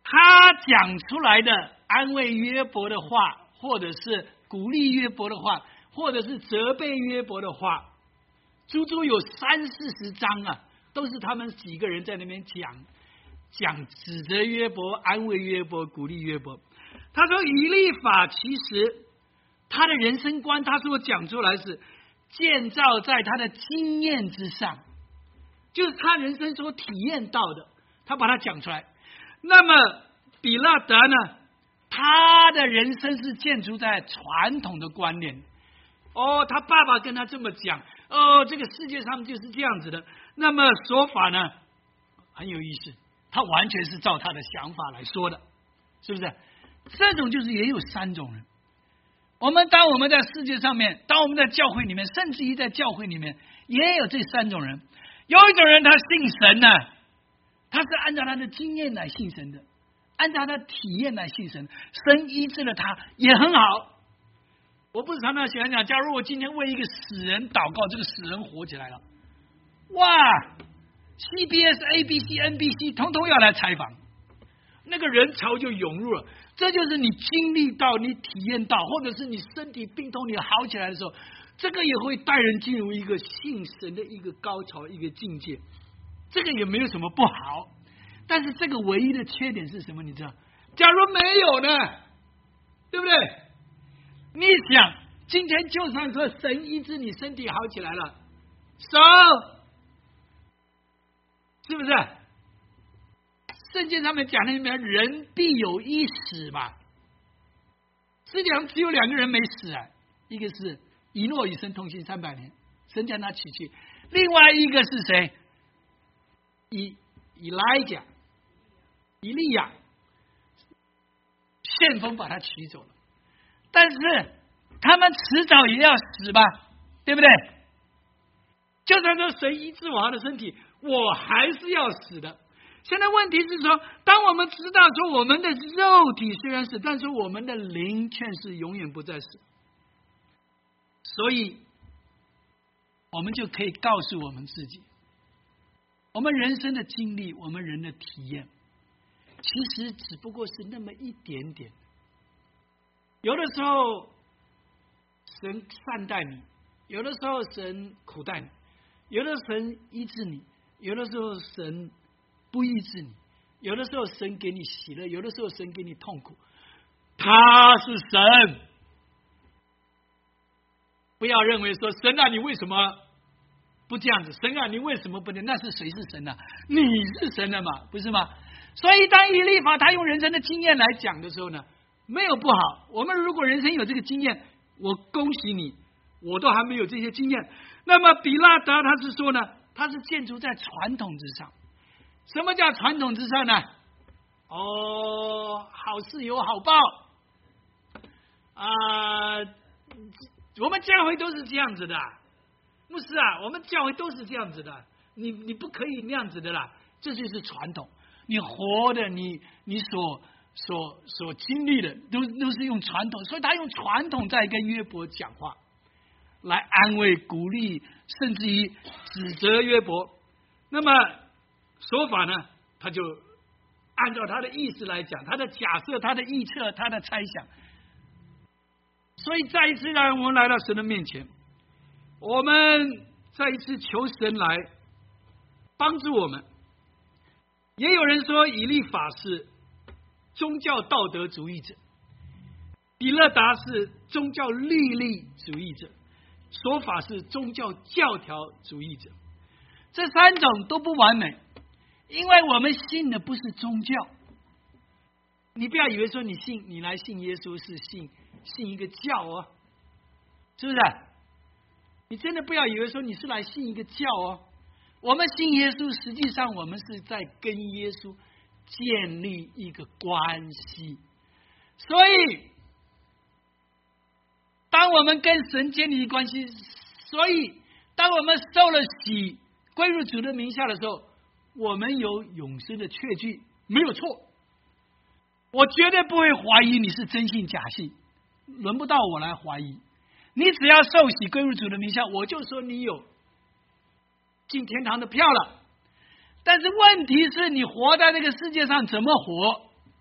他讲出来的安慰约伯的话，或者是鼓励约伯的话，或者是责备约伯的话，足足有30-40章啊，都是他们几个人在那边讲指责约伯、安慰约伯、鼓励约伯。他说以利法其实他的人生观，他所讲出来是建造在他的经验之上，就是他人生所体验到的，他把它讲出来。那么比拉德呢，他的人生是建筑在传统的观念。他爸爸跟他这么讲，这个世界上就是这样子的。那么说法呢很有意思，他完全是照他的想法来说的，是不是？这种就是也有3种人。当我们在世界上面，当我们在教会里面，甚至于在教会里面，也有这3种人。有一种人他信神呢，他是按照他的经验来信神的，按照他的体验来信神，神医治了他也很好。我不是常常喜欢讲，假如我今天为一个死人祷告，这个死人活起来了，哇 ，CBS、ABC、NBC 通通要来采访，那个人潮就涌入了。这就是你经历到、你体验到，或者是你身体病痛你好起来的时候，这个也会带人进入一个信神的一个高潮、一个境界。这个也没有什么不好，但是这个唯一的缺点是什么？你知道？假如没有呢，对不对？你想，今天就算说神医治你身体好起来了，是不是？圣经上面讲的里面，人必有一死吧。世界上只有2个人没死啊，一个是以诺与神同行300年，神将他取去；另外一个是谁？以利亚，旋风把他取走了。但是他们迟早也要死吧，对不对？就算说神医治我的身体，我还是要死的。现在问题是说，当我们知道说我们的肉体虽然死，但是我们的灵却是永远不再死，所以我们就可以告诉我们自己，我们人生的经历，我们人的体验，其实只不过是那么一点点。有的时候神善待你，有的时候神苦待你，有的时候神医治你，有的时候神不医治你，有的时候神给你喜乐，有的时候神给你痛苦。他是神，不要认为说神啊，你为什么不这样子？神啊，你为什么不能？那是谁是神啊？你是神的嘛，不是吗？所以当以利法他用人生的经验来讲的时候呢，没有不好。我们如果人生有这个经验，我恭喜你，我都还没有这些经验。那么比拉德他是说呢，他是建筑在传统之上。什么叫传统之上呢？好事有好报我们教会都是这样子的，牧师啊，我们教会都是这样子的，你不可以那样子的啦，这就是传统。你活的，你所经历的，都是用传统，所以他用传统在跟约伯讲话，来安慰、鼓励，甚至于指责约伯。那么说法呢，他就按照他的意思来讲，他的假设、他的预测、他的猜想。所以再一次让我们来到神的面前，我们再一次求神来帮助我们。也有人说以利法是宗教道德主义者，比勒达是宗教律例主义者，说法是宗教教条主义者。这3种都不完美，因为我们信的不是宗教。你不要以为说你来信耶稣是信一个教哦，是不是？你真的不要以为说你是来信一个教哦。我们信耶稣，实际上我们是在跟耶稣建立一个关系。所以当我们跟神建立关系，所以当我们受了洗归入主的名下的时候，我们有永生的确据，没有错。我绝对不会怀疑你是真信假信，轮不到我来怀疑。你只要受洗归入主的名下，我就说你有进天堂的票了。但是问题是你活在这个世界上怎么活，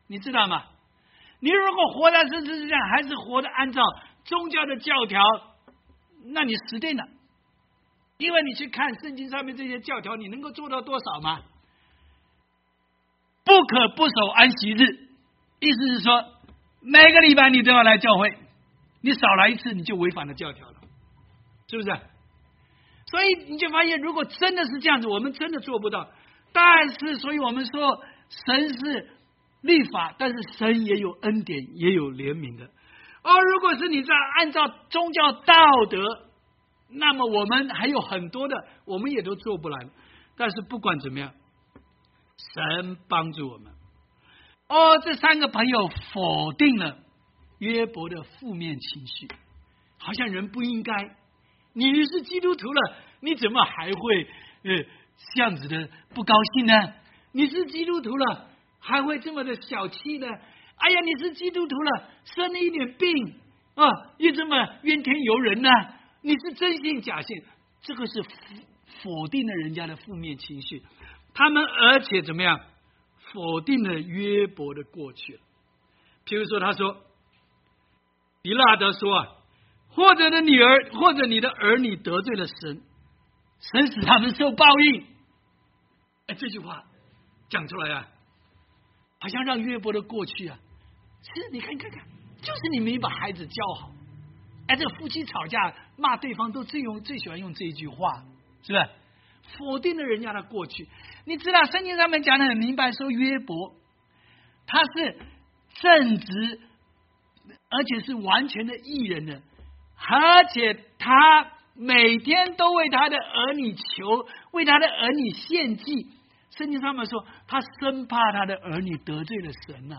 你知道吗？你如果活在这世界上，还是活得按照宗教的教条，那你死定了。因为你去看圣经上面这些教条，你能够做到多少吗？不可不守安息日，意思是说每个礼拜你都要来教会，你少来一次你就违反了教条了，是不是？所以你就发现，如果真的是这样子，我们真的做不到。但是，所以我们说神是律法，但是神也有恩典，也有怜悯的。如果是你在按照宗教道德，那么我们还有很多的，我们也都做不来。但是不管怎么样，神帮助我们。这三个朋友否定了约伯的负面情绪，好像人不应该。你是基督徒了，你怎么还会这样子的不高兴呢？你是基督徒了，还会这么的小气呢？哎呀，你是基督徒了，生了一点病又这么怨天尤人呢？你是真信假信？这个是否定了人家的负面情绪。他们而且怎么样？否定了约伯的过去。譬如说，他说比拉德说或者的女儿，或者你的儿女得罪了神，神使他们受报应。这句话讲出来好像让约伯的过去是你看，就是你没把孩子教好。这个夫妻吵架骂对方都最喜欢用这一句话，是不是？否定了人家的过去。你知道圣经上面讲的很明白，说约伯他是正直，而且是完全的义人的，而且他每天都为他的儿女求，为他的儿女献祭。圣经上面说，他生怕他的儿女得罪了神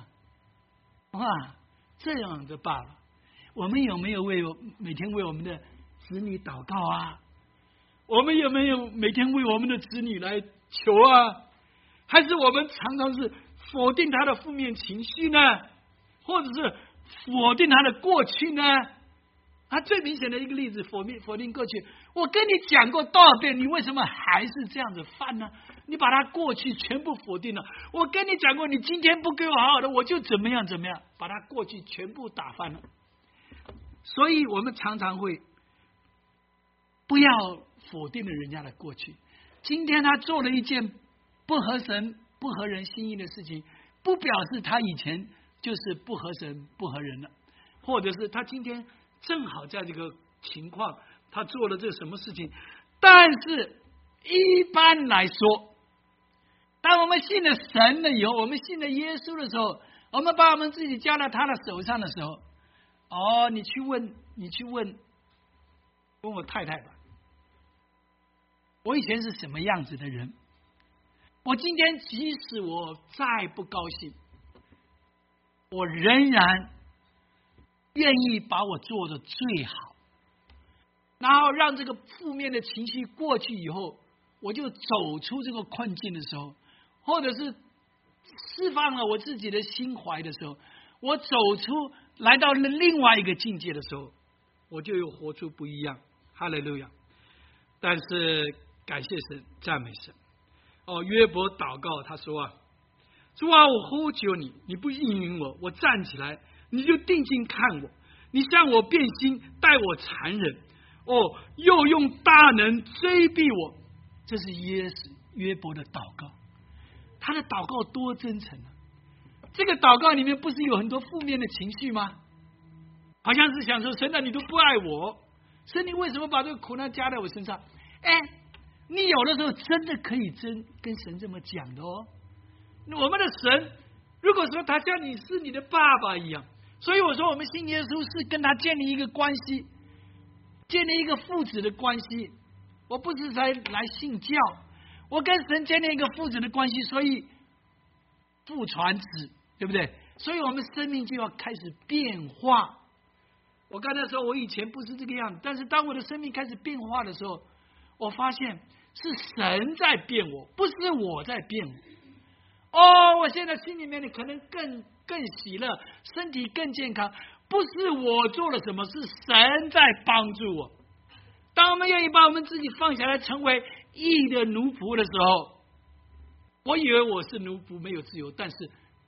这样的爸爸，我们有没有每天为我们的子女祷告我们有没有每天为我们的子女来求还是我们常常是否定他的负面情绪呢？或者是否定他的过去呢？最明显的一个例子，否定过去。我跟你讲过多少遍，你为什么还是这样子犯呢？你把他过去全部否定了。我跟你讲过，你今天不给我好好的，我就怎么样，把他过去全部打翻了。所以我们常常会不要否定了人家的过去。今天他做了一件不合神、不合人心意的事情，不表示他以前就是不合神、不合人了，或者是他今天正好在这个情况，他做了这什么事情。但是一般来说，当我们信了神了以后，我们信了耶稣的时候，我们把我们自己交到他的手上的时候，你去问我太太吧，我以前是什么样子的人？我今天即使我再不高兴，我仍然愿意把我做的最好，然后让这个负面的情绪过去以后，我就走出这个困境的时候，或者是释放了我自己的心怀的时候，我走出来到了另外一个境界的时候，我就有活出不一样。哈利路亚！但是感谢神，赞美神。约伯祷告，他说主我呼求你，你不应允我，我站起来，你就定睛看我，你向我变心，待我残忍，又用大能追逼我。这是约伯的祷告，他的祷告多真诚这个祷告里面不是有很多负面的情绪吗？好像是想说，神你都不爱我，神你为什么把这个苦难加在我身上？你有的时候真的可以跟神这么讲的我们的神如果说他像你是你的爸爸一样，所以我说我们信耶稣是跟他建立一个关系，建立一个父子的关系。我不是来信教，我跟神建立一个父子的关系，所以父传子，对不对？所以我们生命就要开始变化。我刚才说我以前不是这个样子，但是当我的生命开始变化的时候，我发现是神在变我，不是我在变我。我现在心里面可能更喜乐，身体更健康，不是我做了什么，是神在帮助我。当我们愿意把我们自己放下来，成为义的奴仆的时候，我以为我是奴仆没有自由，但是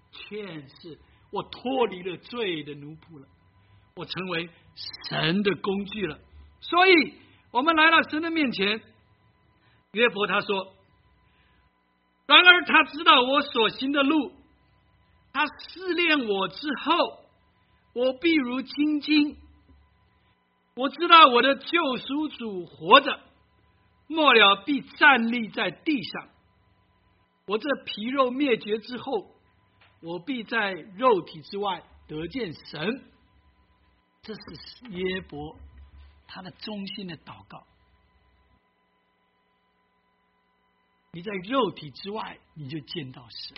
劝示我脱离了罪的奴仆了，我成为神的工具了。所以我们来到神的面前，约伯他说，然而他知道我所行的路，他试炼我之后，我必如精金。我知道我的救赎主活着，末了必站立在地上。我这皮肉灭绝之后，我必在肉体之外得见神。这是约伯他的衷心的祷告。你在肉体之外，你就见到神。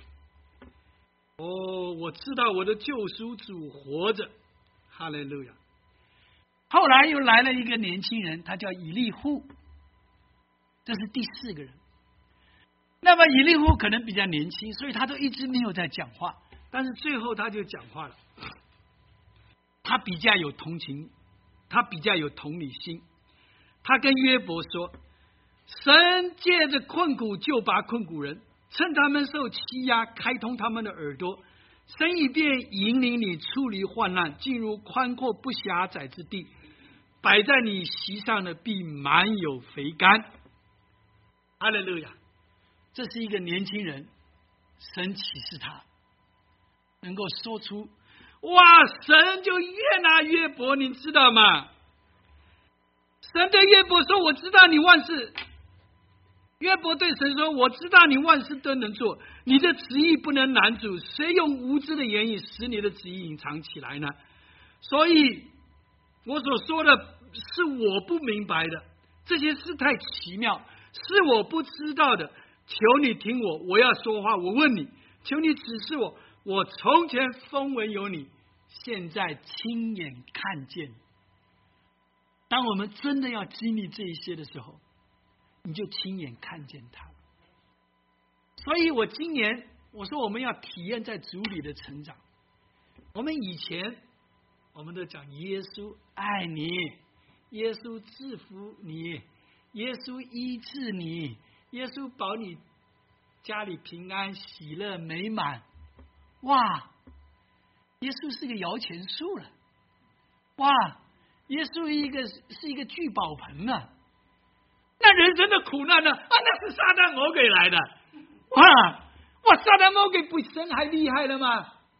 我知道我的救赎主活着，哈利路亚。后来又来了一个年轻人，他叫以利户，这是第4个人。那么以利户可能比较年轻，所以他都一直没有在讲话，但是最后他就讲话了。他比较有同情，他比较有同理心。他跟约伯说，神借着困苦救拔困苦人，趁他们受欺压，开通他们的耳朵，神以便引领你出离患难，进入宽阔不狭窄之地。摆在你席上的必满有肥甘。哈利路亚！这是一个年轻人，神启示他能够说出，哇！神就悦纳约伯，你知道吗？神对约伯说，我知道你万事。约伯对神说，我知道你万事都能做，你的旨意不能拦阻，谁用无知的言语使你的旨意隐藏起来呢？所以我所说的是我不明白的，这些事太奇妙，是我不知道的。求你听我，我要说话。我问你，求你指示我。我从前风闻有你，现在亲眼看见。当我们真的要经历这一些的时候，你就亲眼看见他了。所以我今年我说我们要体验在主里的成长。我们以前我们都讲耶稣爱你，耶稣制服你，耶稣医治你，耶稣保你家里平安喜乐美满。哇，耶稣是个摇钱树了。哇，耶稣是一个聚宝盆啊。那人生的苦难呢？那是撒旦魔鬼来的。哇，撒旦魔鬼比神还厉害了吗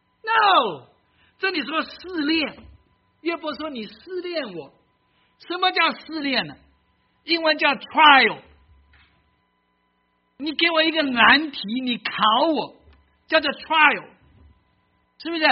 ？No， 这里说试炼，约伯说你试炼我。什么叫试炼呢？英文叫 trial。你给我一个难题，你考我，叫做 trial， 是不是？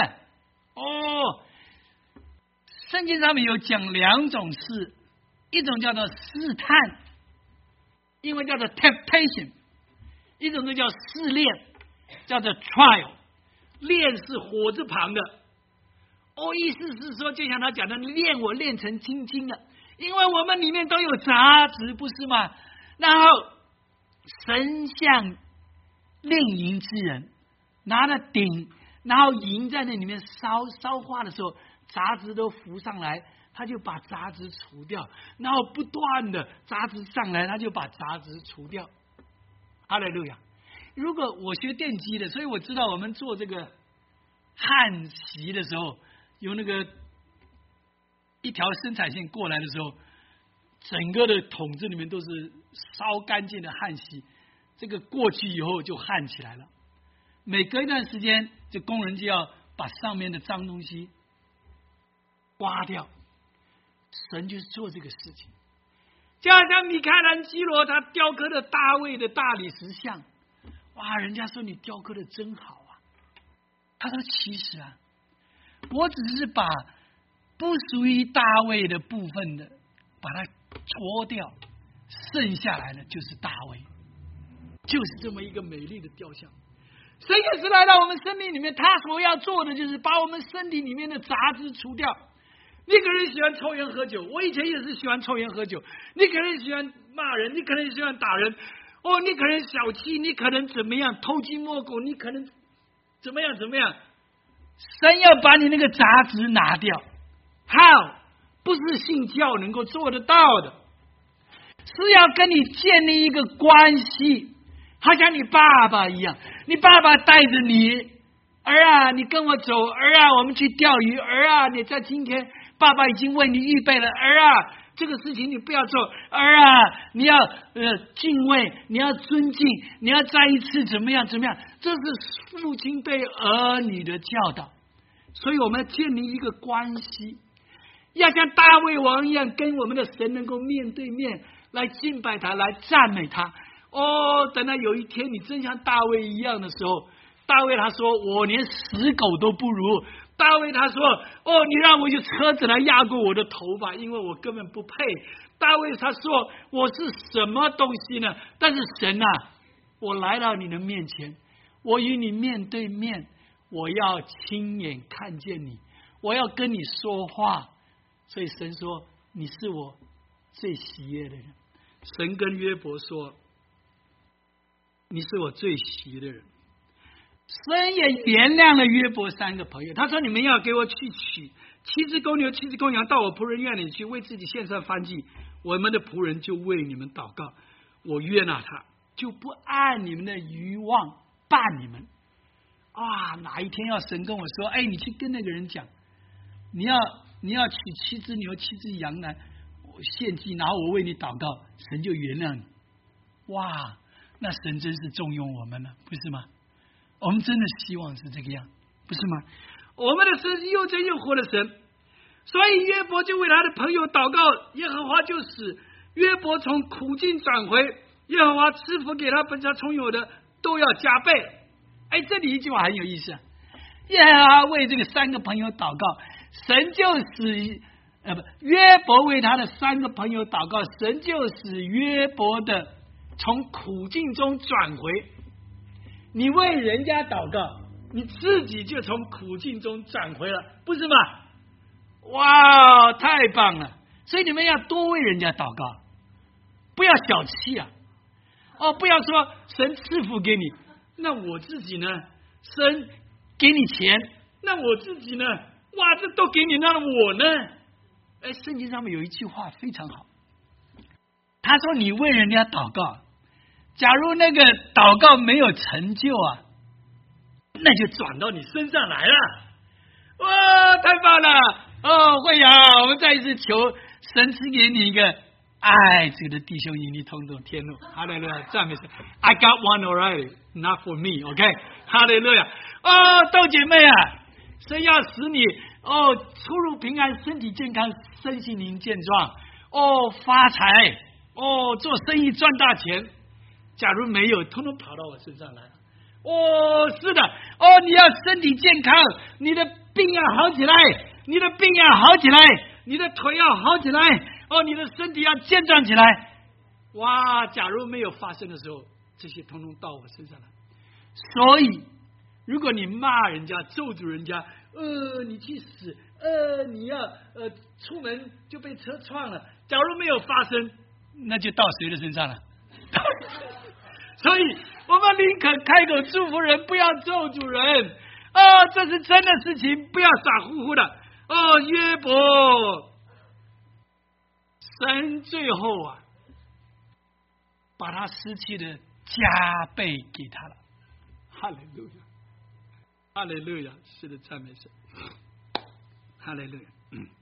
圣经上面有讲2种试，一种叫做试探，英文叫做 temptation， 一种就叫试炼，叫做 trial。炼是火字旁的，意思是说，就像他讲的，炼我炼成精金了，因为我们里面都有杂质，不是吗？然后神像炼银之人，拿了鼎，然后银在那里面烧化的时候，杂质都浮上来，他就把杂质除掉，然后不断的杂质上来，他就把杂质除掉。哈利路亚！如果我学电机的，所以我知道我们做这个焊锡的时候，有那个一条生产线过来的时候，整个的桶子里面都是烧干净的焊锡，这个过去以后就焊起来了。每隔一段时间，这工人就要把上面的脏东西刮掉。神就是做这个事情，就好像米开朗基罗他雕刻的大卫的大理石像，哇，人家说你雕刻的真好啊。他说其实啊，我只是把不属于大卫的部分的把它搓掉，剩下来的就是大卫，就是这么一个美丽的雕像。神也是来到我们生命里面，他所要做的就是把我们身体里面的杂质除掉。你可能喜欢抽烟喝酒，我以前也是喜欢抽烟喝酒。你可能喜欢骂人，你可能喜欢打人，你可能小气，你可能怎么样偷鸡摸狗，你可能怎么样。神要把你那个杂质拿掉，how？不是信教能够做得到的，是要跟你建立一个关系，好像你爸爸一样，你爸爸带着你儿啊，你跟我走，儿啊，我们去钓鱼，儿啊，你在今天爸爸已经为你预备了，儿啊，这个事情你不要做，儿啊，你要敬畏，你要尊敬，你要再一次怎么样，这是父亲对儿女的教导。所以我们要建立一个关系，要像大卫王一样，跟我们的神能够面对面来敬拜他，来赞美他。等到有一天你真像大卫一样的时候，大卫他说我连死狗都不如。大卫他说你让我用车子来压过我的头发，因为我根本不配。大卫他说我是什么东西呢？但是神啊，我来到你的面前，我与你面对面，我要亲眼看见你，我要跟你说话。所以神说你是我最喜悦的人。神跟约伯说你是我最喜悦的人。神也原谅了约伯3个朋友，他说你们要给我去取7只公牛7只公羊到我仆人院里去，为自己献上燔祭，我们的仆人就为你们祷告，我悦纳他，就不按你们的愚妄办你们。哪一天要神跟我说你去跟那个人讲，你要取7只牛7只羊来献祭，然后我为你祷告，神就原谅你。那神真是重用我们了，不是吗？我们真的希望是这个样，不是吗？我们的神是又真又活的神，所以约伯就为他的朋友祷告，耶和华就使约伯从苦境转回，耶和华赐福给他本家充有的都要加倍。这里一句话很有意思，耶和华为这个3个朋友祷告，神就使约伯为他的3个朋友祷告，神就使约伯的从苦境中转回。你为人家祷告，你自己就从苦境中转回了，不是吗？太棒了！所以你们要多为人家祷告，不要小气啊！不要说神赐福给你，那我自己呢？神给你钱，那我自己呢？这都给你，那我呢？圣经上面有一句话非常好，他说你为人家祷告，假如那个祷告没有成就那就转到你身上来了。太棒了！会啊，我们再一次求神赐给你一个爱主的弟兄，与你同走天路。哈利路亚，赞美神。I got one already, not for me. OK， 哈利路亚。豆姐妹神要使你出入平安，身体健康，身心灵健壮。发财。做生意赚大钱。假如没有，通通跑到我身上来。是的。你要身体健康，你的病要好起来，你的病要好起来，你的腿要好起来，你的身体要健壮起来。假如没有发生的时候，这些通通到我身上来。所以如果你骂人家，咒诅人家，你去死，你要出门就被车撞了，假如没有发生，那就到谁的身上了？所以我们宁可开口祝福人，不要咒诅人。这是真的事情，不要傻乎乎的。约伯，神最后把他失去的加倍给他了。哈利路亚，哈利路亚，是的，赞美神。哈利路亚。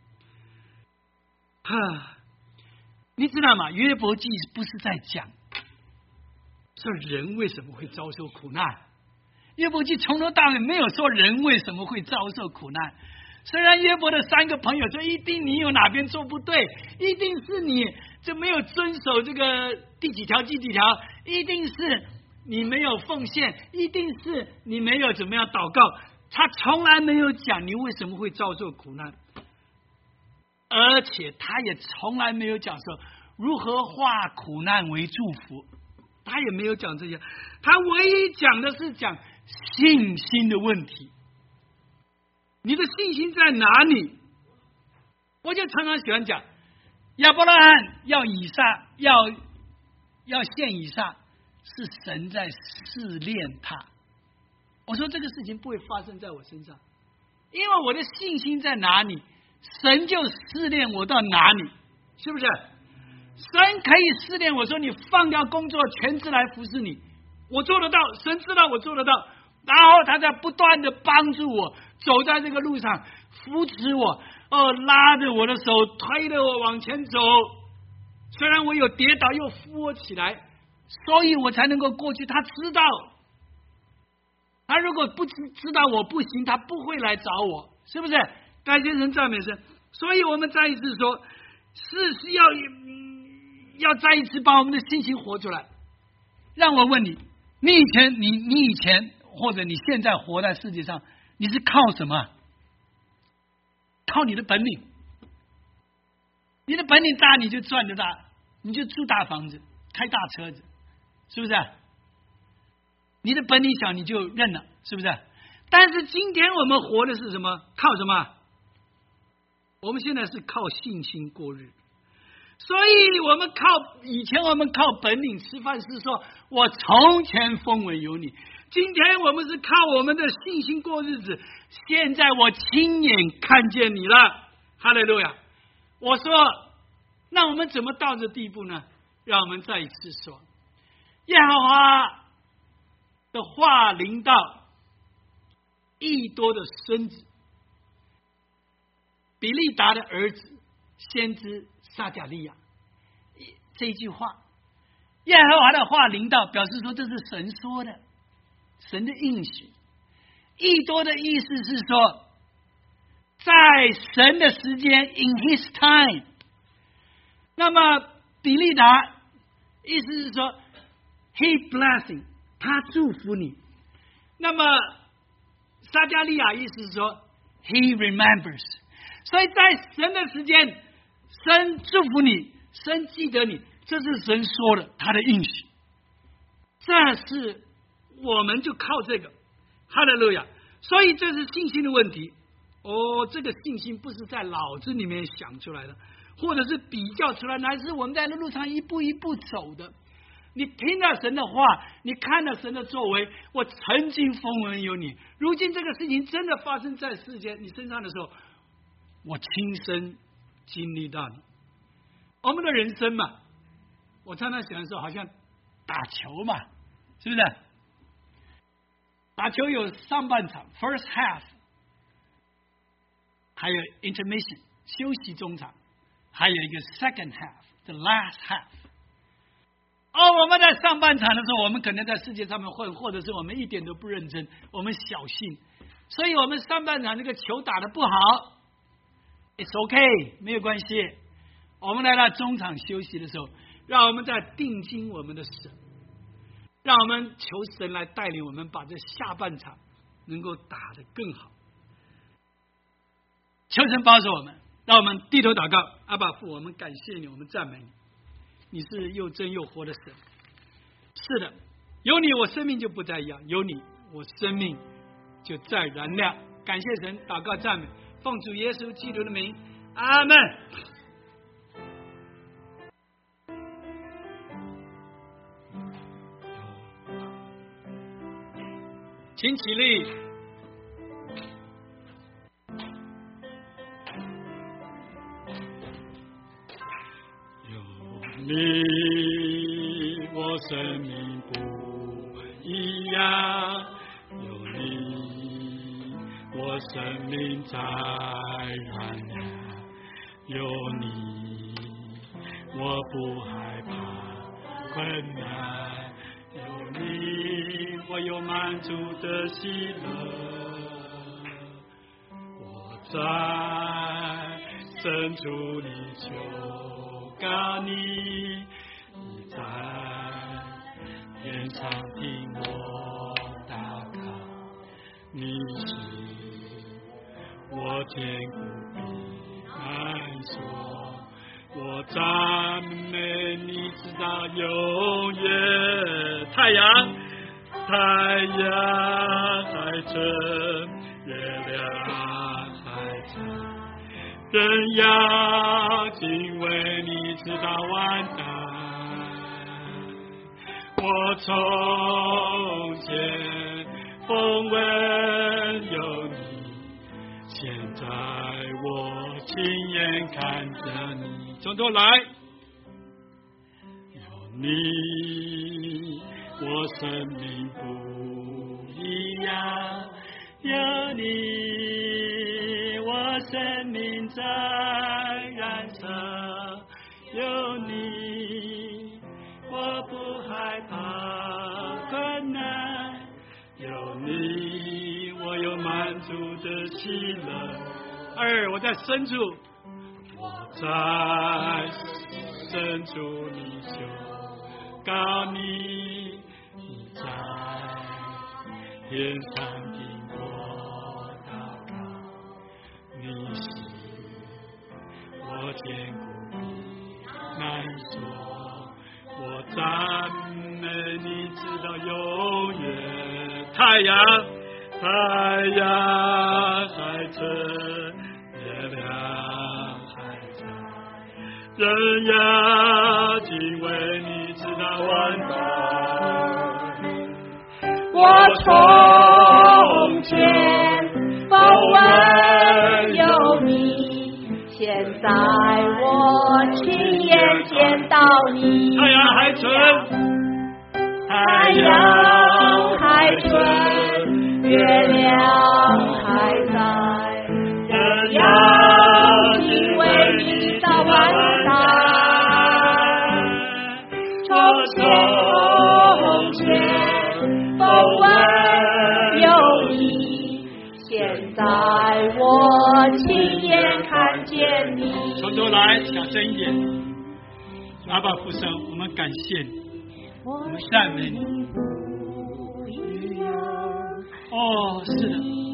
你知道吗？约伯记不是在讲说人为什么会遭受苦难，约伯记从头到尾没有说人为什么会遭受苦难。虽然约伯的3个朋友说一定你有哪边做不对，一定是你就没有遵守这个第几条，一定是你没有奉献，一定是你没有怎么样祷告，他从来没有讲你为什么会遭受苦难，而且他也从来没有讲说如何化苦难为祝福，他也没有讲这些，他唯一讲的是讲信心的问题。你的信心在哪里？我就常常喜欢讲，亚伯拉罕要以撒，要献以撒，是神在试炼他。我说这个事情不会发生在我身上，因为我的信心在哪里，神就试炼我到哪里，是不是？神可以试炼我说你放掉工作，全职来服侍你，我做得到，神知道我做得到。 然后他在不断的帮助我走在这个路上，扶持我，拉着我的手，推着我往前走。虽然我有跌倒，又扶我起来，所以我才能够过去。他知道，他如果不知道我不行，他不会来找我，是不是？感谢神，赞美神。所以我们再一次说，是要再一次把我们的信心活出来。让我问你，你以前或者你现在活在世界上，你是靠什么？靠你的本领。你的本领大，你就赚得大，你就住大房子，开大车子，是不是？你的本领小，你就认了，是不是？但是今天我们活的是什么？靠什么？我们现在是靠信心过日。所以我们以前我们靠本领吃饭，是说我从前风闻有你。今天我们是靠我们的信心过日子，现在我亲眼看见你了，哈利路亚！我说，那我们怎么到这地步呢？让我们再一次说，耶和华的话临到益多的孙子比利达的儿子先知撒迦利亚。这一句话，耶和华的话临到，表示说这是神说的，神的应许。益多的意思是说，在神的时间 in his time。 那么比利达意思是说 he blessing， 他祝福你。那么撒迦利亚意思是说 he remembers。 所以在神的时间，神祝福你，神记得你，这是神说的，他的应许。这是我们就靠这个，哈利路亚。所以这是信心的问题。这个信心不是在脑子里面想出来的，或者是比较出来，乃是我们在路上一步一步走的。你听了神的话，你看了神的作为，我曾经风闻有你，如今这个事情真的发生在你身上的时候，我亲身经历到你。我们的人生嘛，我常常想说，好像打球嘛，是不是？打球有上半场 first half， 还有 intermission 休息中场，还有一个 second half the last half。我们在上半场的时候，我们可能在世界上面混，或者是我们一点都不认真，我们小心，所以我们上半场那个球打得不好 ，it's okay， 没有关系。我们来到中场休息的时候，让我们再定睛我们的神，让我们求神来带领我们，把这下半场能够打得更好。求神保守我们，让我们低头祷告。阿爸父，我们感谢你，我们赞美你，你是又真又活的神。是的，有你我生命就不再一样，有你我生命就再燃亮。感谢神，祷告赞美，奉主耶稣基督的名，阿们。请起立。有你，我生命不一样；有你，我生命在燃亮；有你，我不害怕困难；有你，我有满足的喜乐。我在深处里求告你，你在天上听我祷告。你是我坚固避难所，我赞美你直到永远。太阳还升，月亮还在，人要敬畏你直到万代。我从前风闻有你，现在我亲眼看着你。从头来，有你，我生命不一样，有你，我生命在燃烧，有你，我不害怕困难，有你，我有满足的喜乐。二，我在深处，我在深处，你就告你，你在天上听我祷告，你是我坚固的难所，我赞美你直到永远。太阳还存，月亮还在，人要敬畏你直到万代。 我从前不问有你，现在我亲眼见到你。 太阳还存， 太阳还存，月亮还在，人要敬畏你到万代。从前不问有你，现在我亲眼看见你。 从头来，小声一点。阿爸父神，我们感谢你，我们赞美你。哦，是的，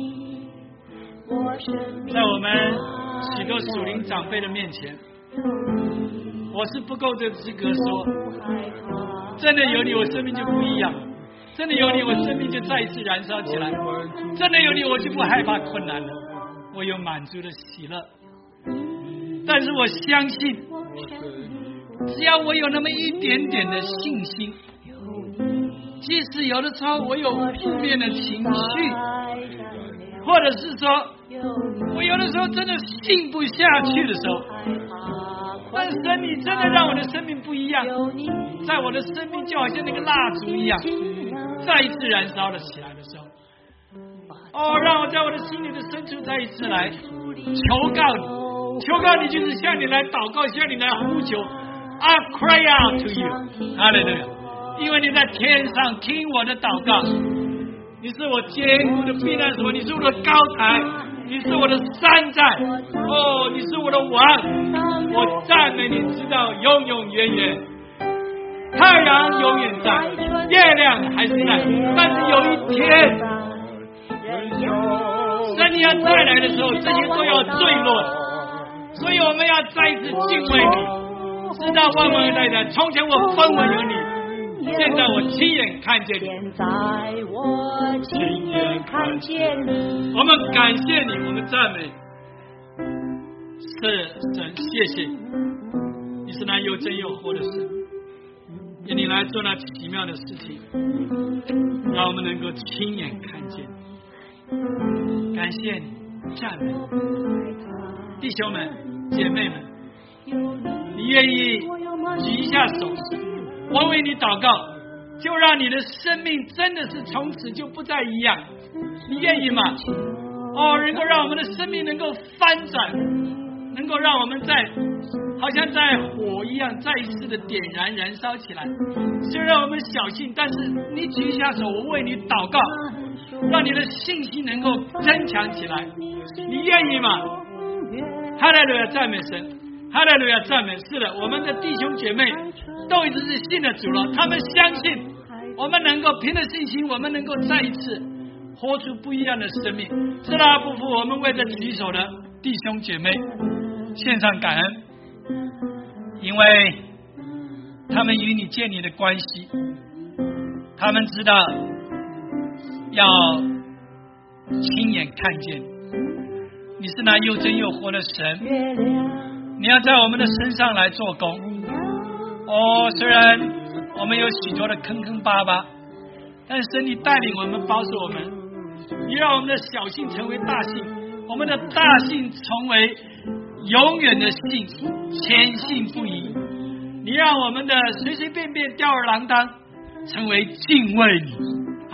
在我们许多属灵长辈的面前，我是不够这资格说，真的有你，我生命就不一样；真的有你，我生命就再一次燃烧起来；真的有你，我就不害怕困难了，我有满足的喜乐。但是我相信，只要我有那么一点点的信心，即使有的时候我有负面的情绪，或者是说我有的时候真的信不下去的时候，但神你真的让我的生命不一样，在我的生命就好像那个蜡烛一样，再一次燃烧了起来的时候，哦，让我在我的心里的深处再一次来求告你，求告你就是向你来祷告，向你来呼求。I cry out to you， 哈利路亚！因为你在天上听我的祷告，你是我坚固的避难所，你是我的高台，你是我的山寨，哦，你是我的王，我赞美你直到永永远远。太阳永远在，月亮还是在，但是有一天，神你要再来的时候，这些都要坠落，所以我们要再一次敬畏你。直到万万代代，从前我分文有你，现在我亲眼看见你。 现在我亲眼看见你。 我们感谢你，我们赞美。是神，谢谢你，你是那又真又活的神，愿你来做那奇妙的事情，让我们能够亲眼看见你。感谢你，赞美弟兄们、姐妹们。你愿意举一下手，我为你祷告，就让你的生命真的是从此就不再一样。你愿意吗？哦，能够让我们的生命能够翻转，能够让我们好像在火一样再一次的点燃燃烧起来。虽然我们小信，但是你举一下手，我为你祷告，让你的信心能够增强起来。你愿意吗？哈利路亚，赞美神。哈利路亚，赞美！是的，我们的弟兄姐妹都已经是信了主了，他们相信我们能够凭着信心，我们能够再一次活出不一样的生命。是的，不服，我们为这举手的弟兄姐妹献上感恩，因为他们与你建立的关系，他们知道要亲眼看见你是那又真又活的神。你要在我们的身上来做工。哦，虽然我们有许多的坑坑巴巴，但是你带领我们，保守我们，你让我们的小信成为大信，我们的大信成为永远的信，坚信不疑。你让我们的随随便便吊儿郎当成为敬畏你。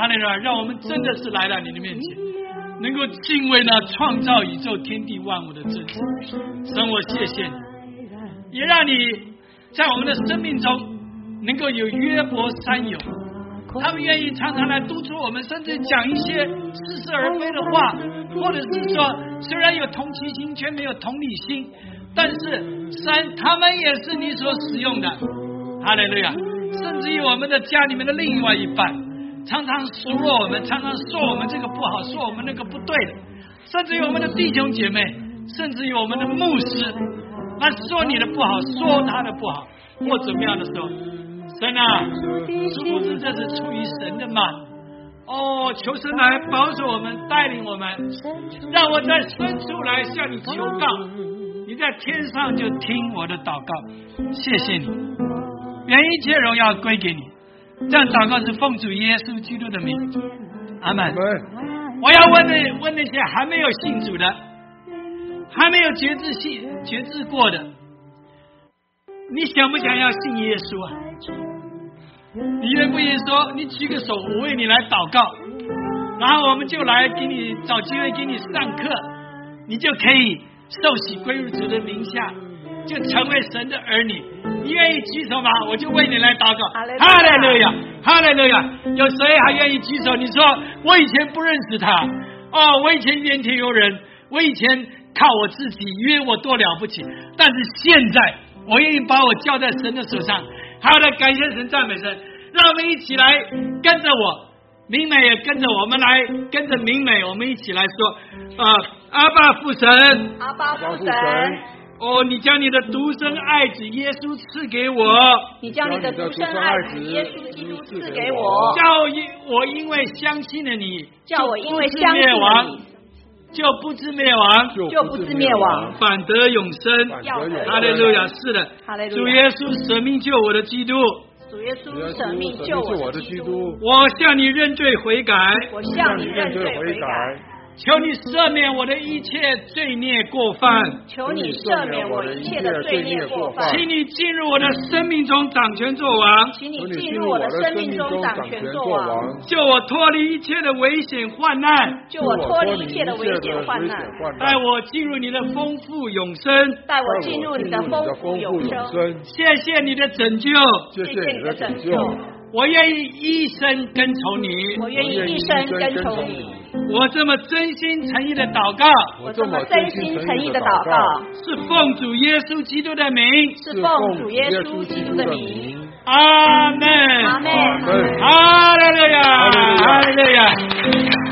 哈利路亚！让我们真的是来到你的面前，能够敬畏那创造宇宙天地万物的真神。神，我谢谢你，也让你在我们的生命中能够有约伯三友，他们愿意常常来督促我们，甚至讲一些似是而非的话，或者是说虽然有同情心却没有同理心，但是他们也是你所使用的。哈利路亚！甚至于我们的家里面的另外一半常常数落我们，常常说我们这个不好，说我们那个不对的，甚至于我们的弟兄姐妹，甚至于我们的牧师来说你的不好，说他的不好或怎么样的时候，神啊，是不是这是出于神的吗？哦，求神来保守我们，带领我们，让我在深处来向你求告，你在天上就听我的祷告。谢谢你，愿一切荣耀归给你。这样祷告是奉主耶稣基督的名，阿们。我要问那些还没有信主的，还没有决志过的，你想不想要信耶稣啊？你愿不愿意说？你举个手，我为你来祷告，然后我们就来给你找机会给你上课，你就可以受洗归入主的名下，就成为神的儿女。你愿意举手吗？我就为你来祷告。哈利路亚，哈利路亚！有谁还愿意举手？你说我以前不认识他，哦，我以前怨天尤人，我以前靠我自己，以为我多了不起，但是现在我愿意把我交在神的手上。好的，感谢神，赞美神，让我们一起来跟着我，明美也跟着我们来，跟着明美，我们一起来说，阿爸父神， 阿爸父神。 哦，你将你的独生爱子耶稣赐给我， 你将你的独生爱子耶稣基督赐给我， 叫我因为相信了你， 叫我因为相信了你， 就不至灭亡， 就不至灭亡， 反得永生。哈利路亚！是的，主耶稣舍命救我的基督， 主耶稣舍命救我的基督， 我向你认罪悔改， 我向你认罪悔改。 求你赦免我的一切罪孽过犯， 求你赦免我一切的罪孽过犯， 请你进入我的生命中掌权作王， 请你进入我的生命中掌权作王， 救我脱离一切的危险患难， 救我脱离一切的危险患难， 带我进入你的丰富永生， 带我进入你的丰富永生。 谢谢你的拯救， 谢谢你的拯救。 我愿意一生跟从你， 我愿意一生跟从你。 我这么真心诚意的祷告， 我这么真心诚意的祷告， 是奉主耶稣基督的名， 是奉主耶稣基督的名。 阿门， 阿门， 哈利路亚，哈利路亚。